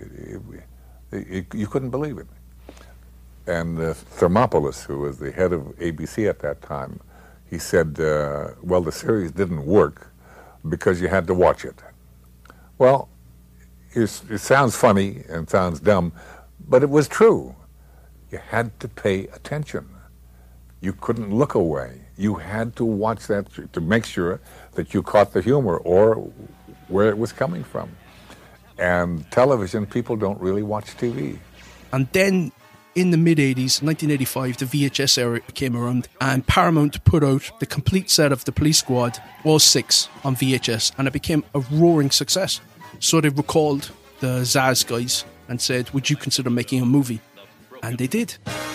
you couldn't believe it. And Thermopolis, who was the head of ABC at that time, he said, well, the series didn't work because you had to watch it. Well, it sounds funny and sounds dumb, but it was true. You had to pay attention. You couldn't look away. You had to watch that to make sure that you caught the humor or where it was coming from. And television, people don't really watch TV. And then in the mid-80s, 1985, the VHS era came around, and Paramount put out the complete set of The Police Squad, all 6, on VHS, and it became a roaring success. So they recalled the Zaz guys and said, would you consider making a movie? And they did.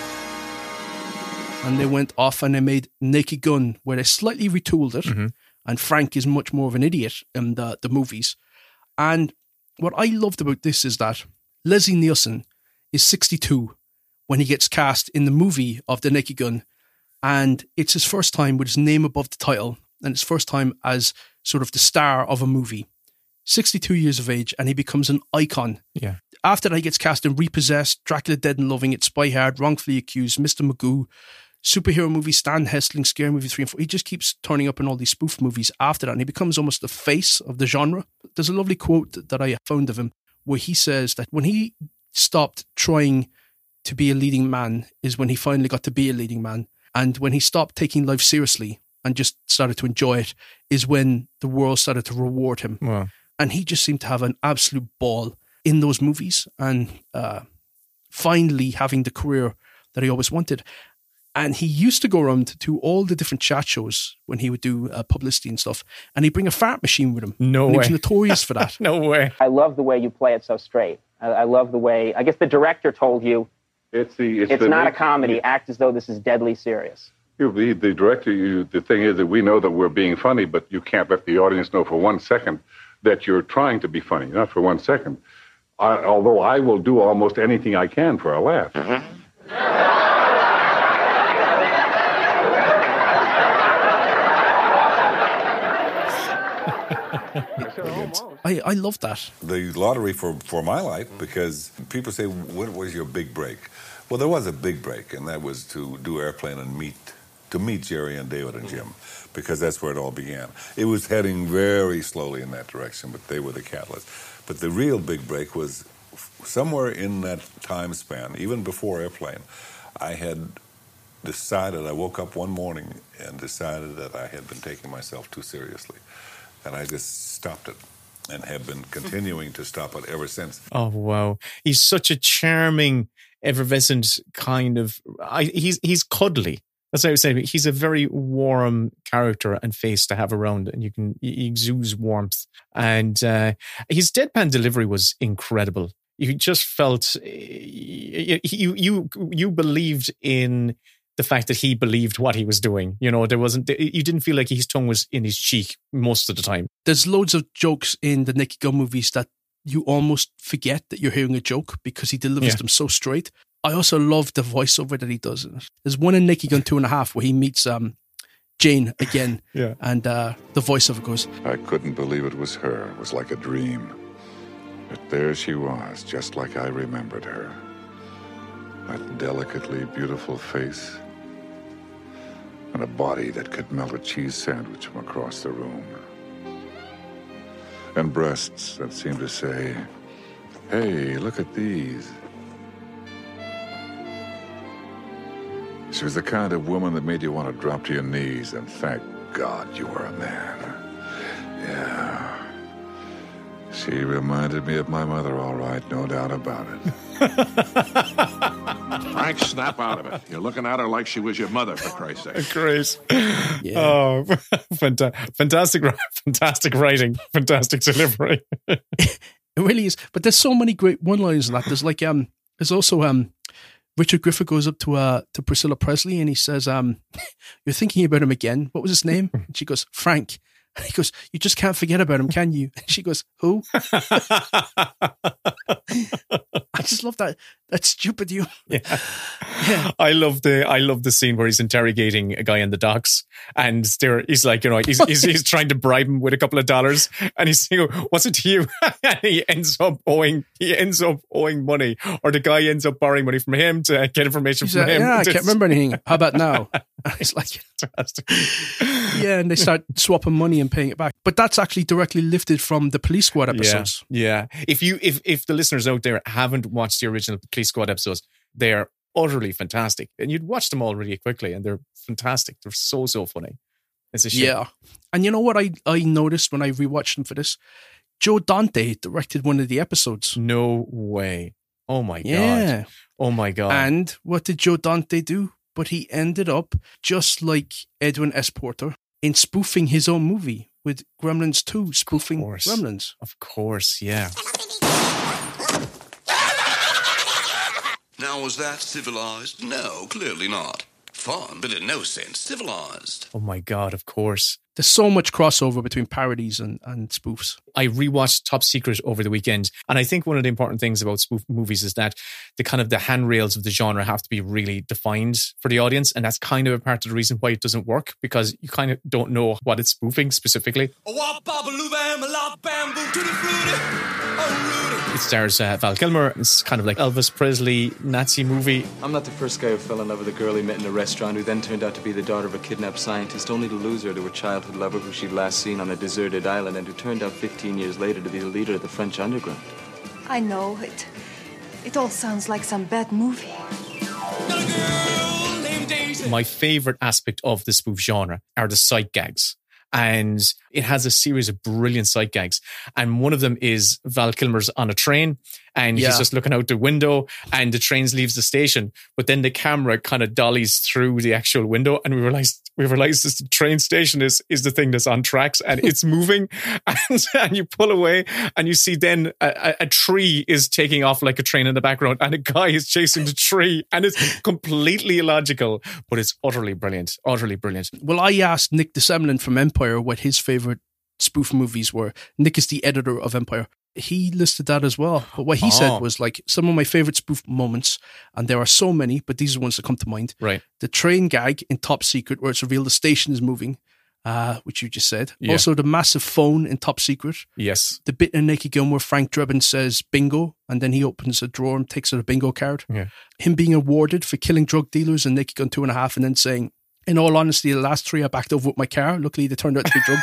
And they went off and they made Naked Gun, where they slightly retooled it, and Frank is much more of an idiot in the movies. And what I loved about this is that Leslie Nielsen is 62 when he gets cast in the movie of The Naked Gun, and it's his first time with his name above the title, and his first time as sort of the star of a movie. 62 years of age, and he becomes an icon. Yeah. After that, he gets cast in Repossessed, Dracula Dead and Loving It, Spy Hard, Wrongfully Accused, Mr. Magoo, superhero movie, Stan Hessling, Scary Movie 3 and 4. He just keeps turning up in all these spoof movies after that, and he becomes almost the face of the genre. There's a lovely quote that I found of him where he says that when he stopped trying to be a leading man is when he finally got to be a leading man. And when he stopped taking life seriously and just started to enjoy it is when the world started to reward him. Wow. And he just seemed to have an absolute ball in those movies and finally having the career that he always wanted. And he used to go around to all the different chat shows when he would do publicity and stuff, and he'd bring a fart machine with him. No way. He was notorious for that. No way. I love the way you play it so straight. I love the way, I guess the director told you, it's not a comedy, act as though this is deadly serious. The director, the thing is that we know that we're being funny, but you can't let the audience know for 1 second that you're trying to be funny, not for 1 second. Although I will do almost anything I can for a laugh. I love that. The lottery for my life, because people say, what was your big break? Well, there was a big break, and that was to do Airplane and meet Jerry and David and Jim, because that's where it all began. It was heading very slowly in that direction, but they were the catalyst. But the real big break was somewhere in that time span, even before Airplane. I had decided, I woke up one morning and decided that I had been taking myself too seriously. And I just stopped it and have been continuing to stop it ever since. Oh, wow. He's such a charming, effervescent kind of... He's cuddly. That's what I was saying. He's a very warm character and face to have around, and he exudes warmth. And his deadpan delivery was incredible. You just felt... You believed in the fact that he believed what he was doing. You know, you didn't feel like his tongue was in his cheek most of the time. There's loads of jokes in the Naked Gun movies that you almost forget that you're hearing a joke because he delivers them so straight. I also love the voiceover that he does. There's one in Naked Gun 2.5 where he meets Jane again. And the voiceover goes, I couldn't believe it was her. It was like a dream. But there she was, just like I remembered her. That delicately beautiful face, and a body that could melt a cheese sandwich from across the room. And breasts that seemed to say, hey, look at these. She was the kind of woman that made you want to drop to your knees and thank God you were a man. Yeah. She reminded me of my mother, all right, no doubt about it. Frank, snap out of it. You're looking at her like she was your mother, for Christ's sake. Great. Oh, fantastic writing, fantastic delivery. It really is. But there's so many great one-liners in that. There's like, there's also Richard Griffith goes up to Priscilla Presley and he says, you're thinking about him again. What was his name? And she goes, Frank. And he goes, you just can't forget about him, can you? And she goes, who? I just love that stupid humor. Yeah. I love the scene where he's interrogating a guy in the docks, and he's like, he's trying to bribe him with a couple of dollars, and he's saying, what's it to you? And he ends up owing money, or the guy ends up borrowing money from him to get information from him. Yeah, I can't remember anything. How about now? It's like, yeah, and they start swapping money and paying it back. But that's actually directly lifted from the Police Squad episodes. Yeah. If the listeners out there haven't watched the original Police Squad episodes, they're utterly fantastic. And you'd watch them all really quickly, and they're fantastic. They're so funny. It's a shame. Yeah. And you know what I noticed when I rewatched them for this? Joe Dante directed one of the episodes. No way. Oh my Yeah. God. Oh my God. And what did Joe Dante do? But he ended up, just like Edwin S. Porter, in spoofing his own movie with Gremlins 2, spoofing Gremlins. Of course, yeah. Now, was that civilized? No, clearly not. Fun, but in no sense civilized. Oh my God, of course. There's so much crossover between parodies and spoofs. I rewatched Top Secret over the weekend, and I think one of the important things about spoof movies is that the handrails of the genre have to be really defined for the audience, and that's kind of a part of the reason why it doesn't work, because you kind of don't know what it's spoofing specifically. It stars Val Kilmer. It's kind of like Elvis Presley Nazi movie. I'm not the first guy who fell in love with a girl he met in a restaurant who then turned out to be the daughter of a kidnapped scientist, only to lose her to a childhood lover who she'd last seen on a deserted island and who turned out 15 years later to be the leader of the French underground. I know it. It all sounds like some bad movie. My favorite aspect of the spoof genre are the sight gags. And it has a series of brilliant sight gags. And one of them is Val Kilmer's on a train, and he's just looking out the window, and the train leaves the station. But then the camera kind of dollies through the actual window, and we realize this the train station is the thing that's on tracks, and it's moving. And you pull away, and you see then a tree is taking off like a train in the background, and a guy is chasing the tree, and it's completely illogical, but it's utterly brilliant. Utterly brilliant. Well, I asked Nick DeSemlin from Empire what his favorite spoof movies were. Nick is the editor of Empire. He listed that as well. But what he said was like some of my favorite spoof moments, and there are so many, but these are ones that come to mind. Right. The train gag in Top Secret, where it's revealed the station is moving, which you just said. Yeah. Also, the massive phone in Top Secret. Yes. The bit in Naked Gun where Frank Drebin says bingo, and then he opens a drawer and takes out a bingo card. Yeah. Him being awarded for killing drug dealers in Naked Gun 2.5, and then saying, in all honesty, the last three I backed over with my car. Luckily, they turned out to be drug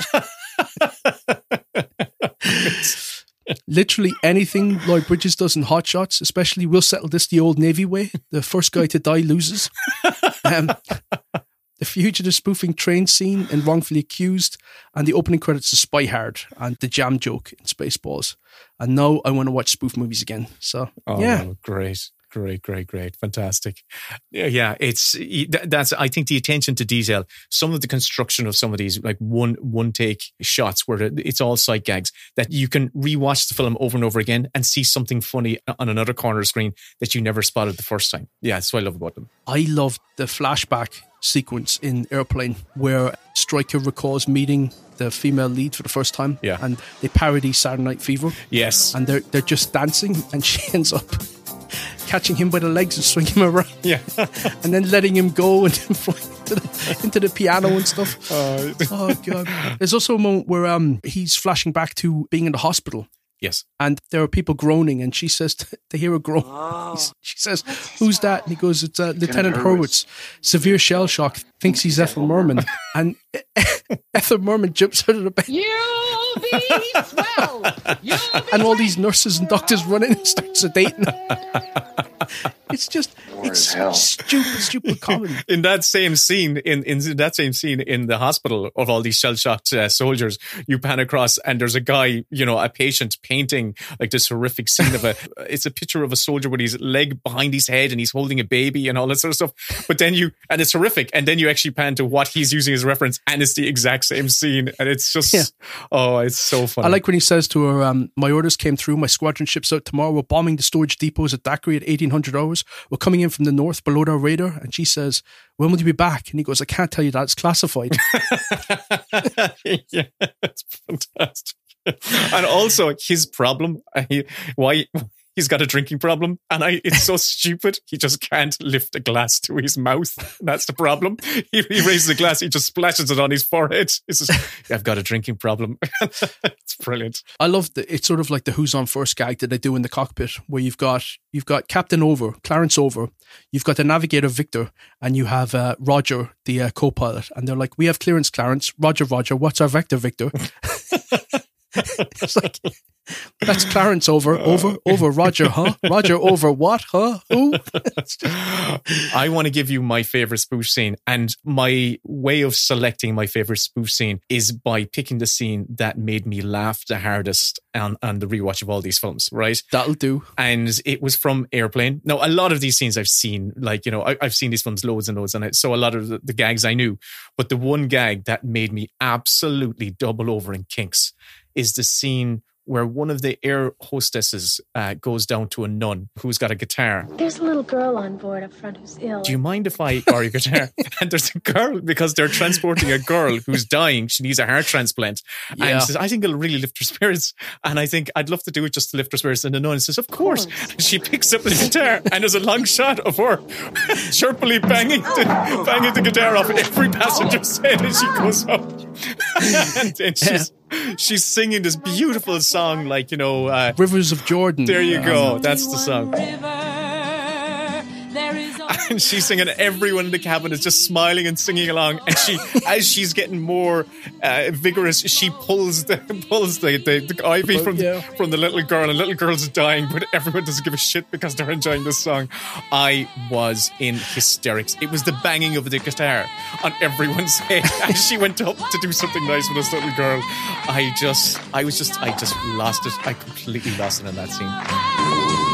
dealers. Literally anything Lloyd Bridges does in Hot Shots, especially We'll Settle This the Old Navy way. The first guy to die loses. The fugitive spoofing train scene in Wrongfully Accused, and the opening credits of Spy Hard, and the jam joke in Spaceballs. And now I want to watch spoof movies again. So, yeah. Great. Fantastic. Yeah, that's I think the attention to detail, some of the construction of some of these like one take shots where it's all sight gags, that you can rewatch the film over and over again and see something funny on another corner of the screen that you never spotted the first time. Yeah, that's what I love about them. I love the flashback sequence in Airplane where Stryker recalls meeting the female lead for the first time. Yeah. And they parody Saturday Night Fever. Yes. And they're just dancing, and she ends up catching him by the legs and swinging him around. Yeah. And then letting him go and flying into the piano and stuff. Oh, God. There's also a moment where he's flashing back to being in the hospital. Yes. And there are people groaning, and she says, they hear a groan. She says, who's that? And he goes, it's Lieutenant Hurwitz. Severe shell shock, thinks he's Ethel Merman. And Ethel Merman jumps out of the bed. You'll be swell. And all these nurses and doctors run in and start sedating. It's stupid comedy. In that same scene, in the hospital of all these shell-shocked soldiers, you pan across and there's a guy, a patient painting like this horrific scene of it's a picture of a soldier with his leg behind his head and he's holding a baby and all that sort of stuff. But then and it's horrific. And then you actually pan to what he's using as a reference, and it's the exact same scene. And it's just, it's so funny. I like when he says to her, my orders came through, my squadron ships out tomorrow, we're bombing the storage depots at Daiquiri at 1800 hours, we're coming in from the north below our radar, and she says, when will you be back? And he goes, I can't tell you that, it's classified. Yeah, it's fantastic. And also his problem, he's got a drinking problem, and it's so stupid. He just can't lift a glass to his mouth. That's the problem. He raises a glass, he just splashes it on his forehead. He says, I've got a drinking problem. It's brilliant. I love it's sort of like the Who's On First gag that they do in the cockpit, where you've got Captain Over, Clarence Over, you've got the navigator Victor, and you have Roger, the co-pilot, and they're like, we have clearance, Clarence. Roger, what's our vector, Victor? It's like, that's Clarence over, Roger, huh? Roger over what, huh? Who? I want to give you my favourite spoof scene, and my way of selecting my favourite spoof scene is by picking the scene that made me laugh the hardest on the rewatch of all these films, right? That'll do. And it was from Airplane. Now, a lot of these scenes I've seen, like, you know, I've seen these films loads and loads, and so a lot of the gags I knew, but the one gag that made me absolutely double over in kinks is the scene where one of the air hostesses goes down to a nun who's got a guitar. There's a little girl on board up front who's ill. Do you mind if I borrow your guitar? And there's a girl, because they're transporting a girl who's dying. She needs a heart transplant. Yeah. And she says, I think it'll really lift her spirits. And I think I'd love to do it just to lift her spirits. And the nun says, of course. And she picks up the guitar, and there's a long shot of her chirpily banging the guitar off every passenger's head as she goes up. and she's singing this beautiful song, like, you know, Rivers of Jordan. There you go. That's the song. And she's singing. Everyone in the cabin is just smiling and singing along. And as she's getting more vigorous, she pulls the ivy from the little girl. And the little girl's dying, but everyone doesn't give a shit because they're enjoying this song. I was in hysterics. It was the banging of the guitar on everyone's head as she went up to do something nice with this little girl. I just lost it. I completely lost it in that scene.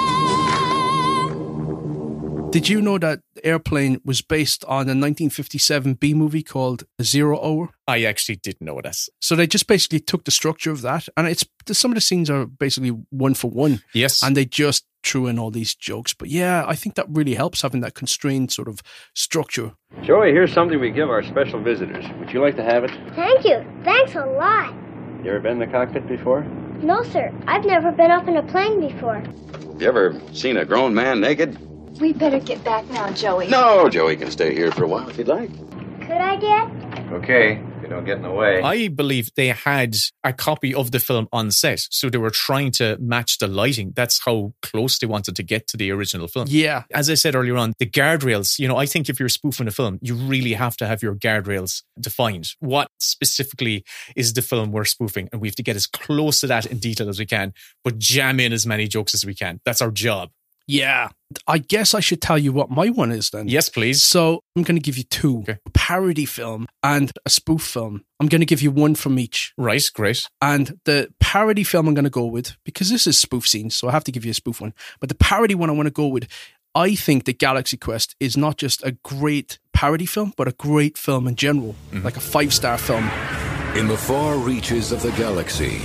Did you know that Airplane was based on a 1957 B movie called 0 Hour? I actually didn't know that. So they just basically took the structure of that, and some of the scenes are basically one for one. Yes. And they just threw in all these jokes. But yeah, I think that really helps, having that constrained sort of structure. Joey, here's something we give our special visitors. Would you like to have it? Thank you. Thanks a lot. You ever been in the cockpit before? No, sir. I've never been up in a plane before. You ever seen a grown man naked? We better get back now, Joey. No, Joey can stay here for a while if you'd like. Could I, Dad? Okay, if you don't get in the way. I believe they had a copy of the film on set, so they were trying to match the lighting. That's how close they wanted to get to the original film. Yeah. As I said earlier on, the guardrails, you know, I think if you're spoofing a film, you really have to have your guardrails defined. What specifically is the film we're spoofing? And we have to get as close to that in detail as we can, but jam in as many jokes as we can. That's our job. Yeah. I guess I should tell you what my one is then. Yes, please. So I'm going to give you two. Okay. A parody film and a spoof film. I'm going to give you one from each. Right, great. And the parody film I'm going to go with, because this is spoof scenes, so I have to give you a spoof one. But the parody one I want to go with, I think that Galaxy Quest is not just a great parody film, but a great film in general. Mm-hmm. Like a 5-star film. In the far reaches of the galaxy,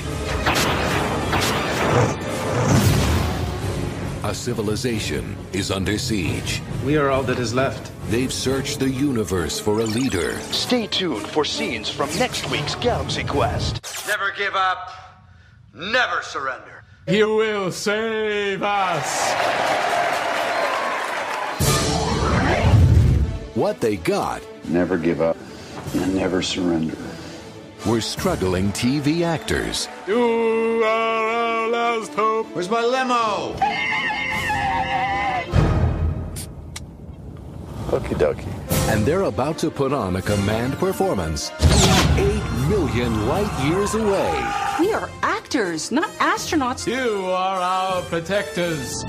a civilization is under siege. We are all that is left. They've searched the universe for a leader. Stay tuned for scenes from next week's Galaxy Quest. Never give up. Never surrender. He will save us. What they got. Never give up and never surrender. Were struggling TV actors. You are our last hope. Where's my limo? Okie dokie. And they're about to put on a command performance 8 million light years away. We are actors, not astronauts. You are our protectors.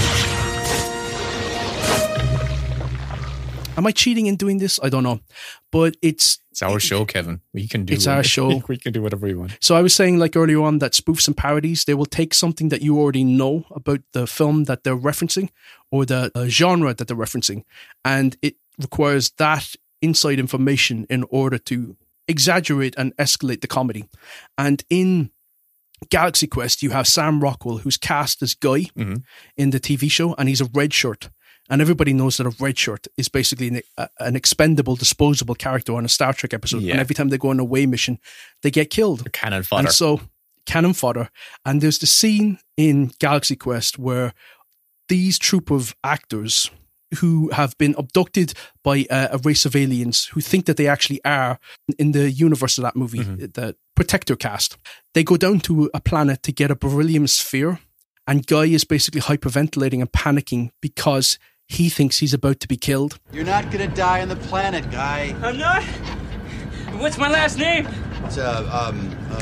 Am I cheating in doing this? I don't know. But it's our show, Kevin. We can do it's our show. We can do whatever we want. So I was saying, like earlier on, that spoofs and parodies, they will take something that you already know about the film that they're referencing or the genre that they're referencing, and it requires that inside information in order to exaggerate and escalate the comedy. And in Galaxy Quest, you have Sam Rockwell, who's cast as Guy in the TV show, and he's a red shirt. And everybody knows that a red shirt is basically an expendable, disposable character on a Star Trek episode. Yeah. And every time they go on a away mission, they get killed. They're cannon fodder. And so, cannon fodder. And there's the scene in Galaxy Quest where these troop of actors who have been abducted by a race of aliens who think that they actually are in the universe of that movie, the Protector cast. They go down to a planet to get a beryllium sphere, and Guy is basically hyperventilating and panicking because he thinks he's about to be killed. You're not gonna die on the planet, Guy. I'm not? What's my last name? It's, I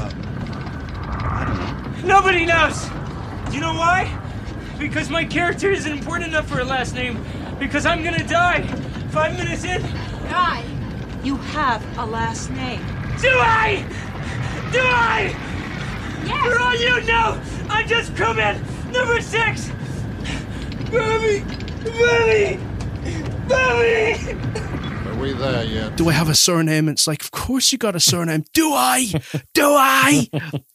don't know. Nobody knows. Do you know why? Because my character isn't important enough for a last name. Because I'm gonna die 5 minutes in. Guy, you have a last name. Do I? Do I? Yes. For all you know, I'm just crewman number 6. Bobby! Bobby! Bobby! Are we there yet? Do I have a surname? It's like, of course you got a surname. Do I? Do I?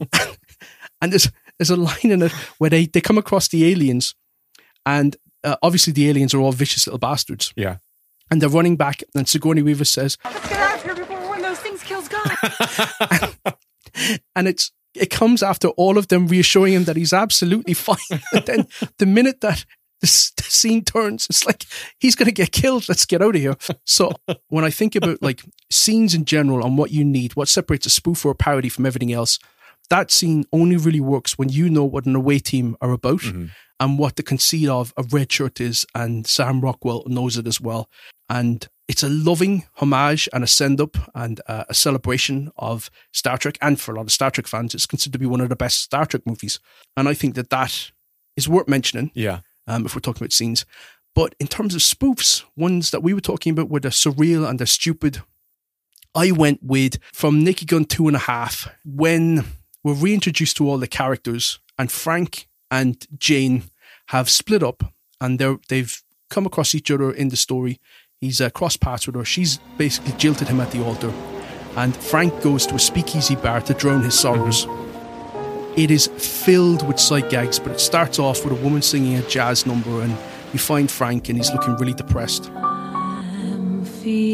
And there's a line in it where they come across the aliens, and obviously the aliens are all vicious little bastards. Yeah. And they're running back, and Sigourney Weaver says, Let's get out of here before one of those things kills Guy. and it comes after all of them reassuring him that he's absolutely fine. And then the minute that the scene turns, it's like, he's going to get killed. Let's get out of here. So when I think about like scenes in general and what you need, what separates a spoof or a parody from everything else, that scene only really works when you know what an away team are about and what the conceit of a red shirt is, and Sam Rockwell knows it as well. And it's a loving homage and a send-up and a celebration of Star Trek, and for a lot of Star Trek fans, it's considered to be one of the best Star Trek movies. And I think that is worth mentioning if we're talking about scenes. But in terms of spoofs, ones that we were talking about were the surreal and the stupid. I went with, from Naked Gun 2.5, when we're reintroduced to all the characters, and Frank and Jane have split up, and they've come across each other in the story. He's crossed paths with her. She's basically jilted him at the altar, and Frank goes to a speakeasy bar to drown his sorrows. It is filled with sight gags, but it starts off with a woman singing a jazz number, and you find Frank, and he's looking really depressed. I'm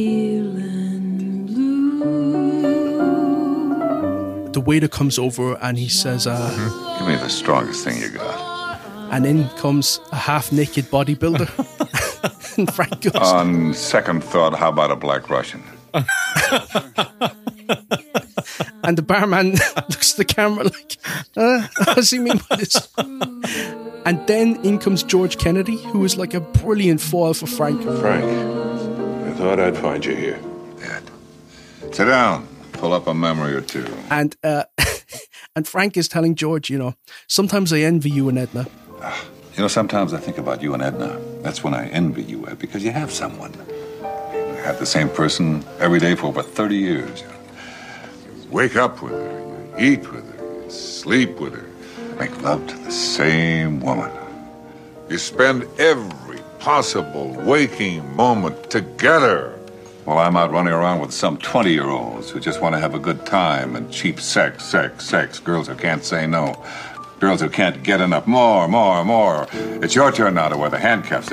feeling blue. The waiter comes over and he says, Give me the strongest thing you got. And in comes a half-naked bodybuilder. And Frank goes, On second thought, how about a Black Russian? And the barman looks at the camera like, what does he mean by this? And then in comes George Kennedy, who is like a brilliant foil for Frank. Frank, I thought I'd find you here. Sit down. Pull up a memory or two. And and Frank is telling George, sometimes I envy you and Edna. Sometimes I think about you and Edna. That's when I envy you, Ed, because you have someone. You have the same person every day for over 30 years. You wake up with her, you eat with her, you sleep with her, make love to the same woman. You spend every possible waking moment together. While I'm out running around with some 20-year-olds who just want to have a good time and cheap sex. Girls who can't say no. Girls who can't get enough. More. It's your turn now to wear the handcuffs.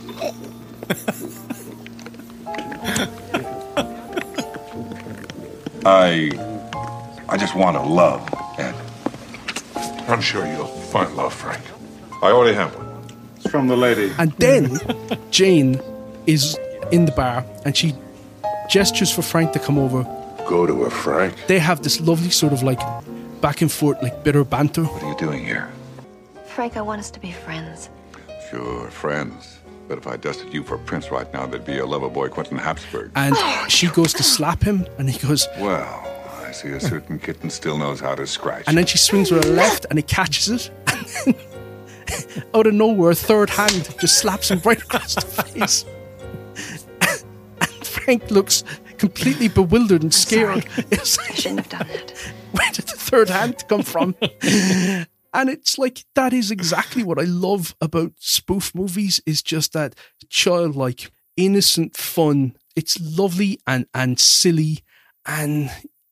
I just want to love, Ed. I'm sure you'll find love, Frank. I already have one. It's from the lady. And then Jane is in the bar and she gestures for Frank to come over. Go to her, Frank. They have this lovely sort of like back and forth, like bitter banter. What are you doing here? Frank, I want us to be friends. Sure, friends. But if I dusted you for Prince right now, there'd be a lover boy, Quentin Habsburg. And she goes to slap him, and he goes, well, I see a certain kitten still knows how to scratch. And then she swings with her left, and he catches it. And then, out of nowhere, a third hand just slaps him right across the face. And Frank looks completely bewildered and scared. I shouldn't have done that. Where did the third hand come from? And it's like, that is exactly what I love about spoof movies, is just that childlike, innocent fun. It's lovely and silly, and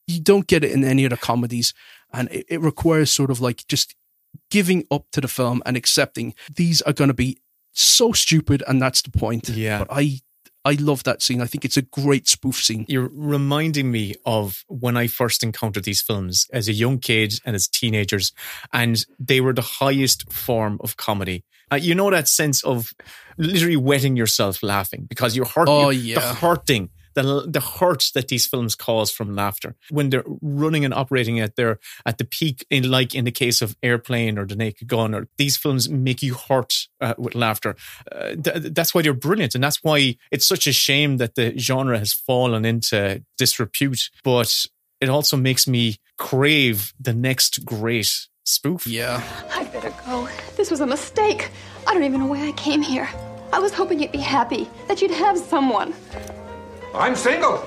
You don't get it in any other comedies, and it requires sort of like just giving up to the film and accepting these are going to be so stupid, and that's the point. Yeah. But I love that scene. I think it's a great spoof scene. You're reminding me of when I first encountered these films as a young kid and as teenagers, and they were the highest form of comedy. You know that sense of literally wetting yourself laughing because you're hurting. Oh, yeah. The hurt that these films cause from laughter when they're running and operating at the peak, in the case of Airplane or The Naked Gun, or these films make you hurt with laughter. That's why they're brilliant, and that's why it's such a shame that the genre has fallen into disrepute. But it also makes me crave the next great spoof. Yeah. I'd better go. This was a mistake. I don't even know why I came here. I was hoping you'd be happy, that you'd have someone. I'm single.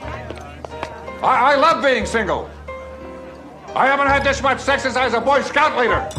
I love being single. I haven't had this much sex since I was a Boy Scout leader.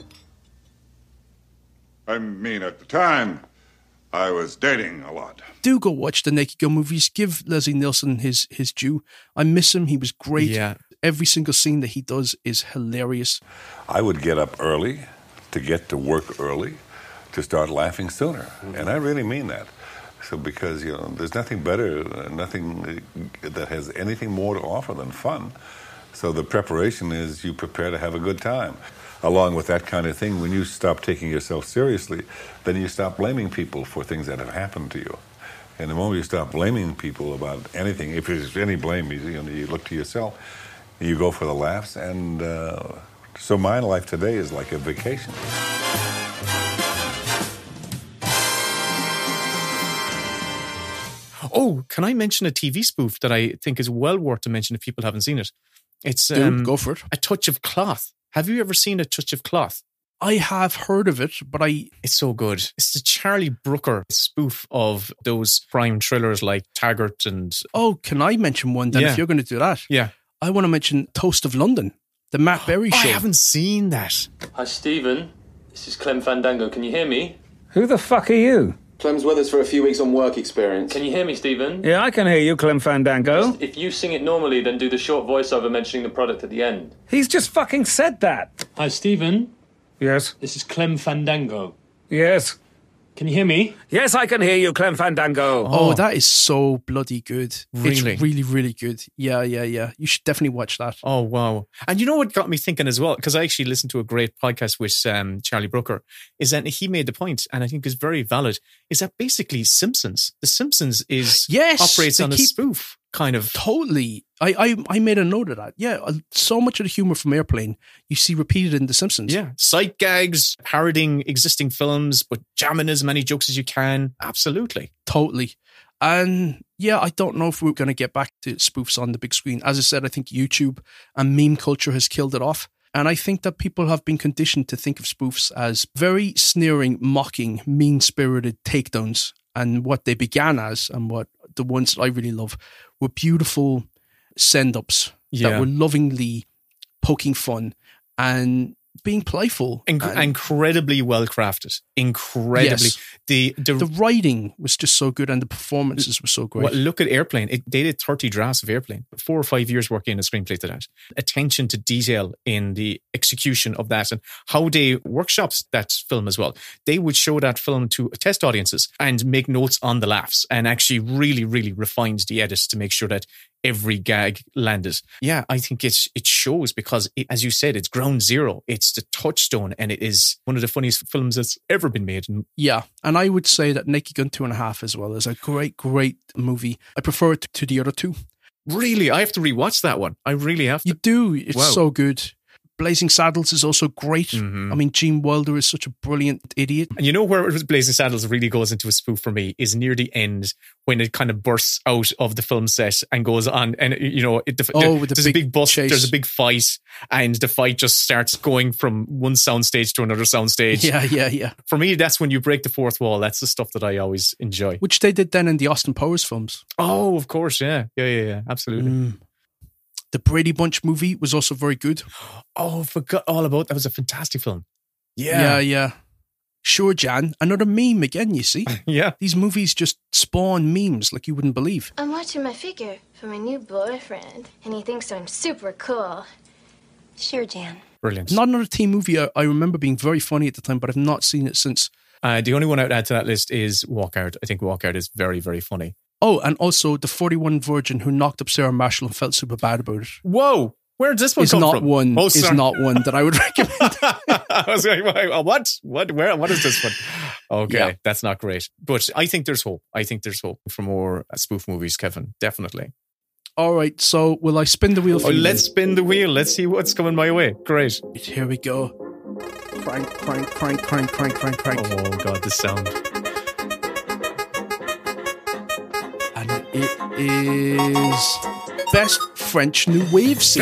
I mean, at the time, I was dating a lot. Do go watch the Naked Gun movies. Give Leslie Nielsen his due. I miss him. He was great. Yeah. Every single scene that he does is hilarious. I would get up early to get to work early to start laughing sooner. And I really mean that. So because, there's nothing better, nothing that has anything more to offer than fun. So the preparation is you prepare to have a good time. Along with that kind of thing, when you stop taking yourself seriously, then you stop blaming people for things that have happened to you. And the moment you stop blaming people about anything, if there's any blame, you look to yourself, you go for the laughs. And so my life today is like a vacation. Oh, can I mention a TV spoof that I think is well worth to mention if people haven't seen it? It's go for it. A Touch of Cloth. Have you ever seen A Touch of Cloth? I have heard of it, but It's so good. It's the Charlie Brooker spoof of those crime thrillers like Taggart and... Oh, can I mention one then if you're going to do that? Yeah. I want to mention Toast of London, the Matt Berry show. I haven't seen that. Hi, Stephen. This is Clem Fandango. Can you hear me? Who the fuck are you? Clem's with us for a few weeks on work experience. Can you hear me, Stephen? Yeah, I can hear you, Clem Fandango. If you sing it normally, then do the short voiceover mentioning the product at the end. He's just fucking said that. Hi, Stephen. Yes? This is Clem Fandango. Yes? Can you hear me? Yes, I can hear you, Clem Fandango. Oh, that is so bloody good. Really? It's really, really good. Yeah. You should definitely watch that. Oh, wow. And you know what got me thinking as well, because I actually listened to a great podcast with Charlie Brooker, is that he made the point, and I think is very valid, is that basically Simpsons. The Simpsons operates on a spoof, kind of. Totally. I made a note of that. Yeah, so much of the humor from Airplane you see repeated in The Simpsons. Yeah, sight gags, parodying existing films, but jamming as many jokes as you can. Absolutely. Totally. And yeah, I don't know if we're going to get back to spoofs on the big screen. As I said, I think YouTube and meme culture has killed it off. And I think that people have been conditioned to think of spoofs as very sneering, mocking, mean-spirited takedowns. And what they began as, and what the ones that I really love, were beautiful send-ups that were lovingly poking fun and being playful. Incredibly well crafted. Incredibly. Yes. The writing was just so good and the performances were so great. Well, look at Airplane. They did 30 drafts of Airplane. 4 or 5 years working on a screenplay to that. Attention to detail in the execution of that and how they workshops that film as well. They would show that film to test audiences and make notes on the laughs and actually really, really refined the edits to make sure that every gag landed. Yeah, I think it shows because, as you said, it's ground zero. It's the touchstone and it is one of the funniest films that's ever been made. Yeah, and I would say that Naked Gun 2.5 as well is a great, great movie. I prefer it to the other two. Really? I have to rewatch that one. I really have to. You do. It's so good. Blazing Saddles is also great. Mm-hmm. I mean, Gene Wilder is such a brilliant idiot. And you know where Blazing Saddles really goes into a spoof for me is near the end when it kind of bursts out of the film set and goes on. And, you know, there's a big bust, there's a big fight, and the fight just starts going from one soundstage to another soundstage. Yeah. For me, that's when you break the fourth wall. That's the stuff that I always enjoy. Which they did then in the Austin Powers films. Oh, of course, yeah. Absolutely. The Brady Bunch movie was also very good. Oh, I forgot all about that. Was a fantastic film. Yeah. Sure, Jan. Another meme again, you see. Yeah. These movies just spawn memes like you wouldn't believe. I'm watching my figure for my new boyfriend, and he thinks I'm super cool. Sure, Jan. Brilliant. Not another teen movie I remember being very funny at the time, but I've not seen it since. The only one I would add to that list is Walk Out. I think Walk Out is very, very funny. Oh, and also the 41 virgin who knocked up Sarah Marshall and felt super bad about it. Whoa! Where did this one is come not from? One, is not one that I would recommend. I was like, what? What is this one? Okay, Yeah. that's not great. But I think there's hope. I think there's hope for more spoof movies, Kevin. Definitely. All right, so will I spin the wheel for you? Let's spin the wheel. Let's see what's coming my way. Great. Here we go. Crank, crank, crank, crank, crank, crank, crank. Oh, God, the sound. And it is Best French New Wave scene.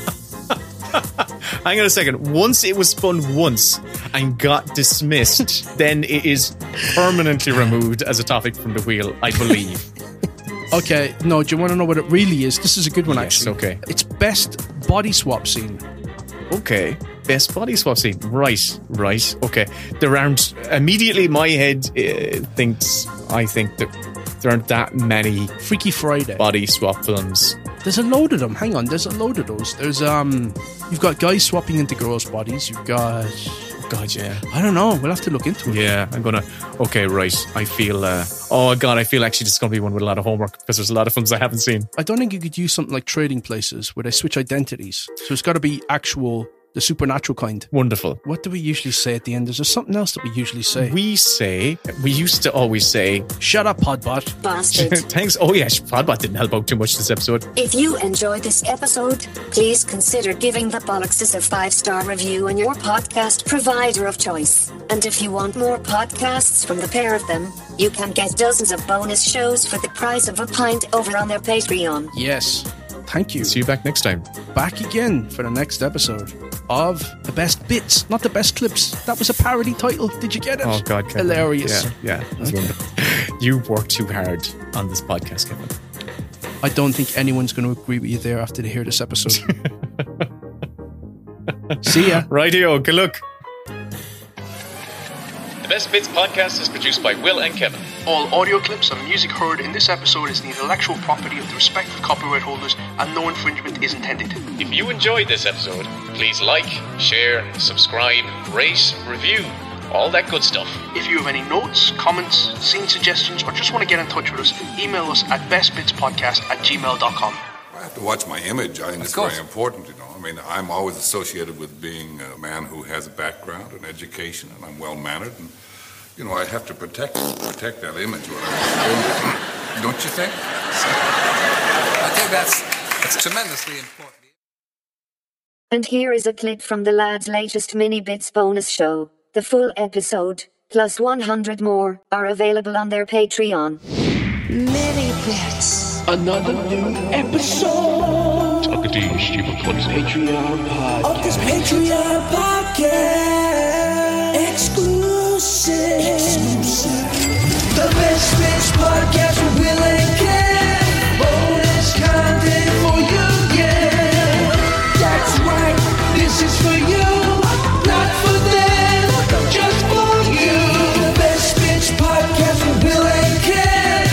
Hang on a second. Once it was spun once and got dismissed, then it is permanently removed as a topic from the wheel, I believe. Okay, no, do you want to know what it really is? This is a good one, Yes, actually. okay. It's Best Body Swap scene. Okay. Best body swap scene. Right. Okay. There aren't... Immediately my head I think that there aren't that many Freaky Friday body swap films. There's a load of them. Hang on, there's a load of those. There's you've got guys swapping into girls' bodies. You've got, God, yeah. I don't know. We'll have to look into it. Yeah, I'm gonna. Okay, right. I feel. Oh God, I feel actually this is gonna be one with a lot of homework because there's a lot of films I haven't seen. I don't think you could use something like Trading Places where they switch identities. So it's got to be the supernatural kind. Wonderful. What do we usually say at the end? Is there something else that we usually say? We used to always say, "Shut up, Podbot." Bastard. Thanks. Oh yeah, Podbot didn't help out too much this episode. If you enjoyed this episode, please consider giving the Bollocks a 5-star review on your podcast provider of choice. And if you want more podcasts from the pair of them, you can get dozens of bonus shows for the price of a pint over on their Patreon. Yes. Thank you. See you back next time. Back again for the next episode of The Best Bits, not The Best Clips. That was a parody title. Did you get it? Oh God, Kevin. Hilarious. Yeah. That's wonderful. You worked too hard on this podcast, Kevin. I don't think anyone's going to agree with you there after they hear this episode. See ya. Rightio. Good luck. The Best Bits podcast is produced by Will and Kevin. All audio clips and music heard in this episode is the intellectual property of the respective copyright holders, and no infringement is intended. If you enjoyed this episode, please like, share, subscribe, rate, review, all that good stuff. If you have any notes, comments, scene suggestions, or just want to get in touch with us, email us at bestbitspodcast@gmail.com. I have to watch my image. I think it's very important, you know. I mean, I'm always associated with being a man who has a background and education, and I'm well-mannered, and, you know, I have to protect that image. Don't you think? I think that's tremendously important. And here is a clip from the lads' latest Mini Bits bonus show. The full episode, plus 100 more, are available on their Patreon. Mini Bits. Another new episode of the Patreon podcast. Of this Patreon podcast. Exclusive. The Best Bits podcast with Will and Kev. Bonus content for you, yeah. That's right. This is for you, not for them, just for you. The Best Bits podcast with Will and Kev.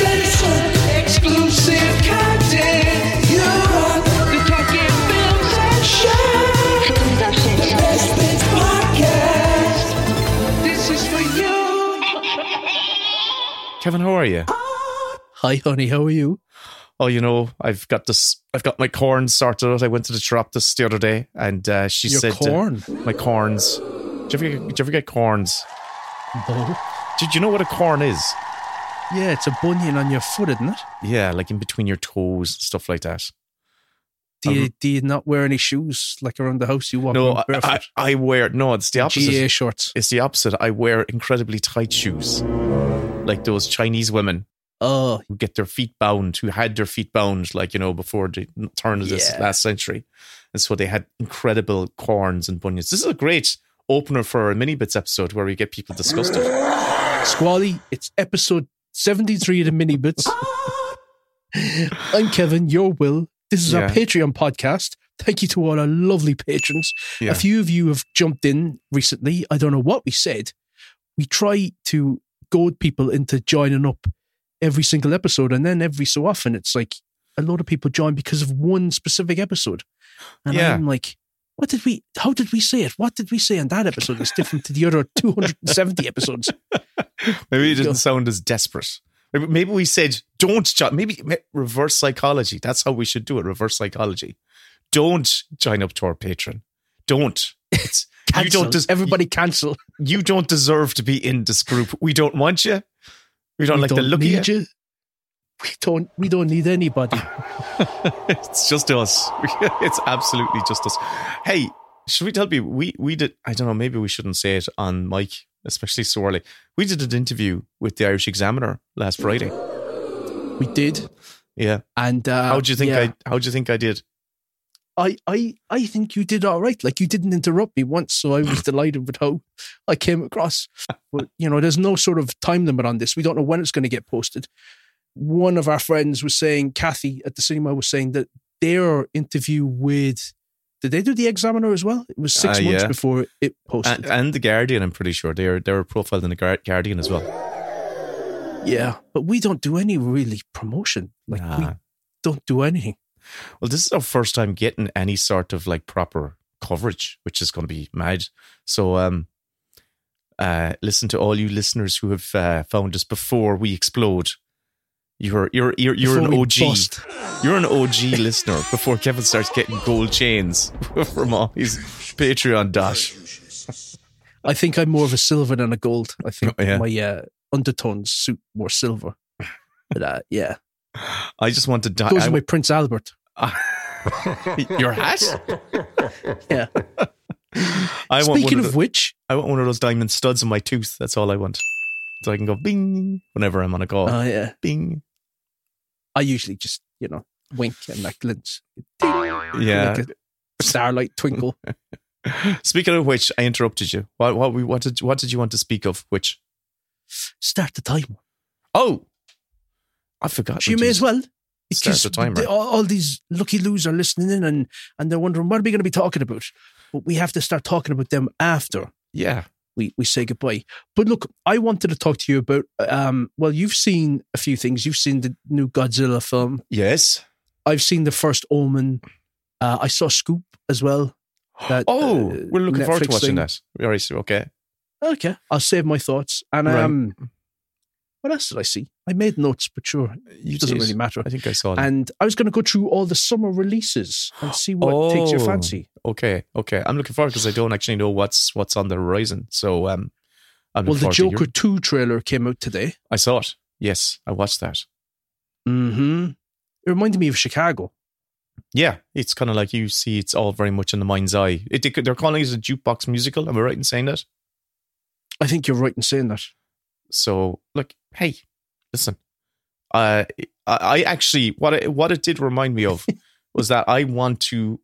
Exclusive content. You rock the talking films and shows. The Best Bits podcast. This is for you. Kevin, how are you? Hi, honey. How are you? Oh, you know, I've got my corns sorted out. I went to the Chiropodist the other day, and she Your said, corn? "My corns. Did you ever get corns? No. Did you know what a corn is? Yeah, it's a bunion on your foot, isn't it? Yeah, like in between your toes, stuff like that. Do you not wear any shoes like around the house? You walk around barefoot? I wear, no, it's the opposite. GA shorts. It's the opposite. I wear incredibly tight shoes. Like those Chinese women. Oh. Who get their feet bound, who had their feet bound, like, you know, before the turn of this last century. And so they had incredible corns and bunions. This is a great opener for a Mini Bits episode where we get people disgusted. Squally, it's episode 73 of the Mini Bits. I'm Kevin, you're Will. This is our Patreon podcast. Thank you to all our lovely patrons. Yeah. A few of you have jumped in recently. I don't know what we said, we try to goad people into joining up every single episode, and then every so often it's like a load of people join because of one specific episode. And I'm like, how did we say it? What did we say in that episode that's different to the other 270 episodes? Maybe it didn't sound as desperate. Maybe we said, don't join. Maybe reverse psychology. That's how we should do it. Reverse psychology. Don't join up to our Patreon. Don't. Cancel. Everybody cancel. You don't deserve to be in this group. We don't want you. We don't like the look of you. We don't need anybody. It's just us. It's absolutely just us. Hey, should we tell people we did? I don't know. Maybe we shouldn't say it on mic, especially so early. We did an interview with the Irish Examiner last Friday. We did. Yeah. And how'd you think I did? I think you did all right. Like, you didn't interrupt me once, so I was delighted with how I came across. But, there's no sort of time limit on this. We don't know when it's going to get posted. One of our friends was saying, Kathy at the cinema was saying that their interview with, did they do the Examiner as well? It was 6 months before it posted. And the Guardian, I'm pretty sure. They were profiled in the Guardian as well. Yeah, but we don't do any really promotion. We don't do anything. Well, this is our first time getting any sort of like proper coverage, which is going to be mad. So listen to all you listeners who have found us before we explode. You're an OG. Bust. You're an OG listener before Kevin starts getting gold chains from all his Patreon dash. I think I'm more of a silver than a gold. I think my undertones suit more silver. But yeah. I just want to die. Goes with my Prince Albert. Your hat? Yeah. Speaking of which, I want one of those diamond studs in my tooth. That's all I want. So I can go bing whenever I'm on a call. Oh, yeah. Bing. I usually just, wink and that glints. Yeah. Like a starlight twinkle. Speaking of which, I interrupted you. What did you want to speak of? Which? Start the timer. Oh, I forgot. You may as well. Start the timer. All these lucky loos are listening in and they're wondering, what are we going to be talking about? But we have to start talking about them after. Yeah. We say goodbye. But look, I wanted to talk to you about, you've seen a few things. You've seen the new Godzilla film. Yes. I've seen the first Omen. I saw Scoop as well. We're looking forward to watching that. Okay. Okay. I'll save my thoughts. And what else did I see? I made notes, but sure, it doesn't really matter. I think I saw them. And I was going to go through all the summer releases and see what takes your fancy. Okay. I'm looking forward because I don't actually know what's on the horizon. So, the Joker 2 trailer came out today. I saw it. Yes, I watched that. Mm-hmm. It reminded me of Chicago. Yeah, it's kind of like you see. It's all very much in the mind's eye. They're calling it a jukebox musical. Am I right in saying that? I think you're right in saying that. So, look, hey, listen. I actually, what it did remind me of was that I want to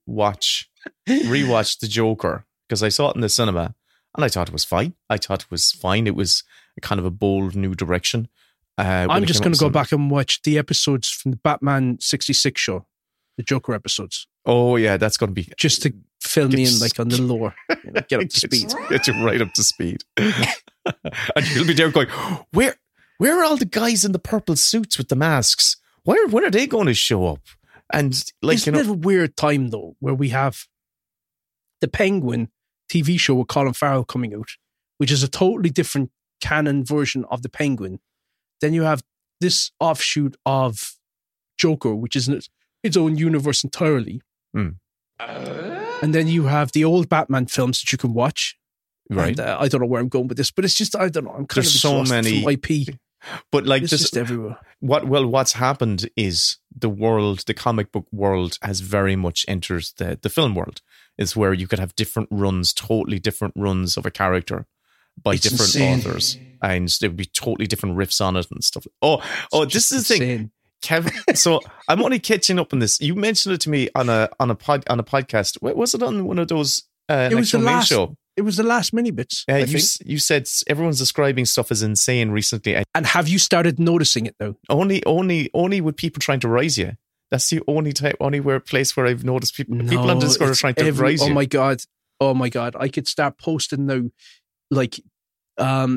rewatch The Joker because I saw it in the cinema and I thought it was fine. It was kind of a bold new direction. I'm just going to go back and watch the episodes from the Batman 66 show, the Joker episodes. Oh yeah, that's going to be just to fill me in like on the lore, get up to speed. Get you right up to speed. And you'll be there going, where are all the guys in the purple suits with the masks? When are they going to show up? And isn't it a weird time though, where we have the Penguin TV show with Colin Farrell coming out, which is a totally different canon version of the Penguin. Then you have this offshoot of Joker, which is its own universe entirely. Mm. And then you have the old Batman films that you can watch. Right. And, I don't know where I'm going with this, but it's just, I don't know. I'm kind There's of so many IP. But like it's just everywhere. What's happened is the comic book world has very much entered the film world. It's where you could have totally different runs of a character by different authors. And there would be totally different riffs on it and stuff. This is the thing. Kevin, so I'm only catching up on this. You mentioned it to me on a podcast. Was it on one of those Next Domain show? It was the last mini bits. You said everyone's describing stuff as insane recently. And have you started noticing it though? Only with people trying to rise you. That's the only place where I've noticed people on Discord are trying to rise you. Oh my god! I could start posting now, like,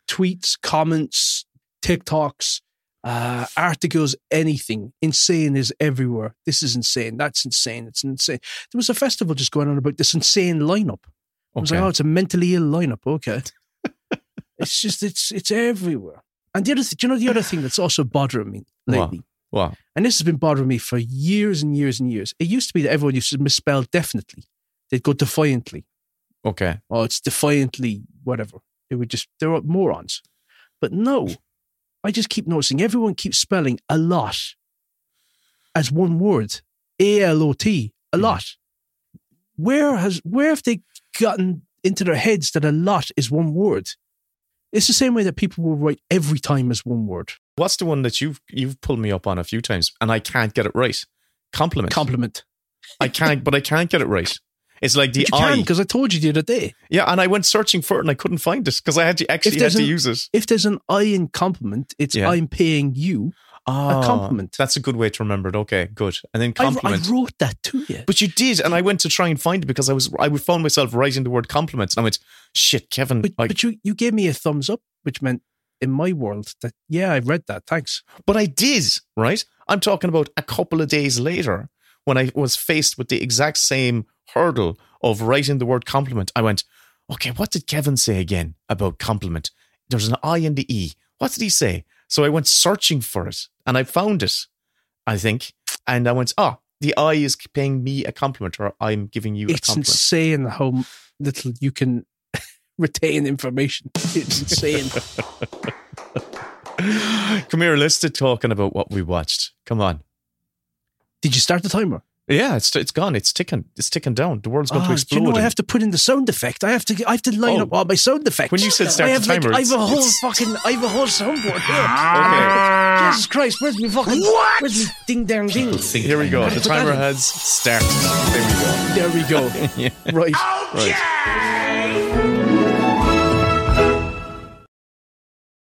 tweets, comments, TikToks, articles, anything. Insane is everywhere. This is insane. That's insane. It's insane. There was a festival just going on about this insane lineup. I was like, oh, it's a mentally ill lineup. Okay. It's just, it's everywhere. And the other do you know the other thing that's also bothering me lately? What? And this has been bothering me for years and years and years. It used to be that everyone used to misspell definitely. They'd go defiantly. Okay. Oh, it's defiantly whatever. They were morons. But no, I just keep noticing everyone keeps spelling a lot as one word. A-L-O-T, a lot. Where have they gotten into their heads that a lot is one word? It's the same way that people will write every time as one word. What's the one that you've pulled me up on a few times and I can't get it right? Compliment. I can't get it right. It's like the I. Because I told you the other day. Yeah, and I went searching for it and I couldn't find it because I had to use it. If there's an I in compliment, it's I'm paying you a compliment. That's a good way to remember it. Okay, good. And then compliment. I wrote that to you. But you did, and I went to try and find it because I found myself writing the word compliment, and I went, shit, Kevin. But you gave me a thumbs up, which meant in my world that, yeah, I read that. Thanks. But I did, right? I'm talking about a couple of days later when I was faced with the exact same hurdle of writing the word compliment. I went, okay, what did Kevin say again about compliment? There's an I and the E. What did he say? So I went searching for it and I found it, I think. And I went, the I is paying me a compliment, or I'm giving you a compliment. It's insane how little you can retain information. It's insane. Come here, let's start talking about what we watched. Come on. Did you start the timer? Yeah, it's gone. It's ticking. It's ticking down. The world's going to explode. Do you know I have to put in the sound effect? I have to line up all my sound effects. When you said start the timer, I have a whole soundboard here. Okay. Jesus Christ, where's me fucking where's me ding dang ding? Here we go. The timer has started. There we go. Yeah. Right. Right.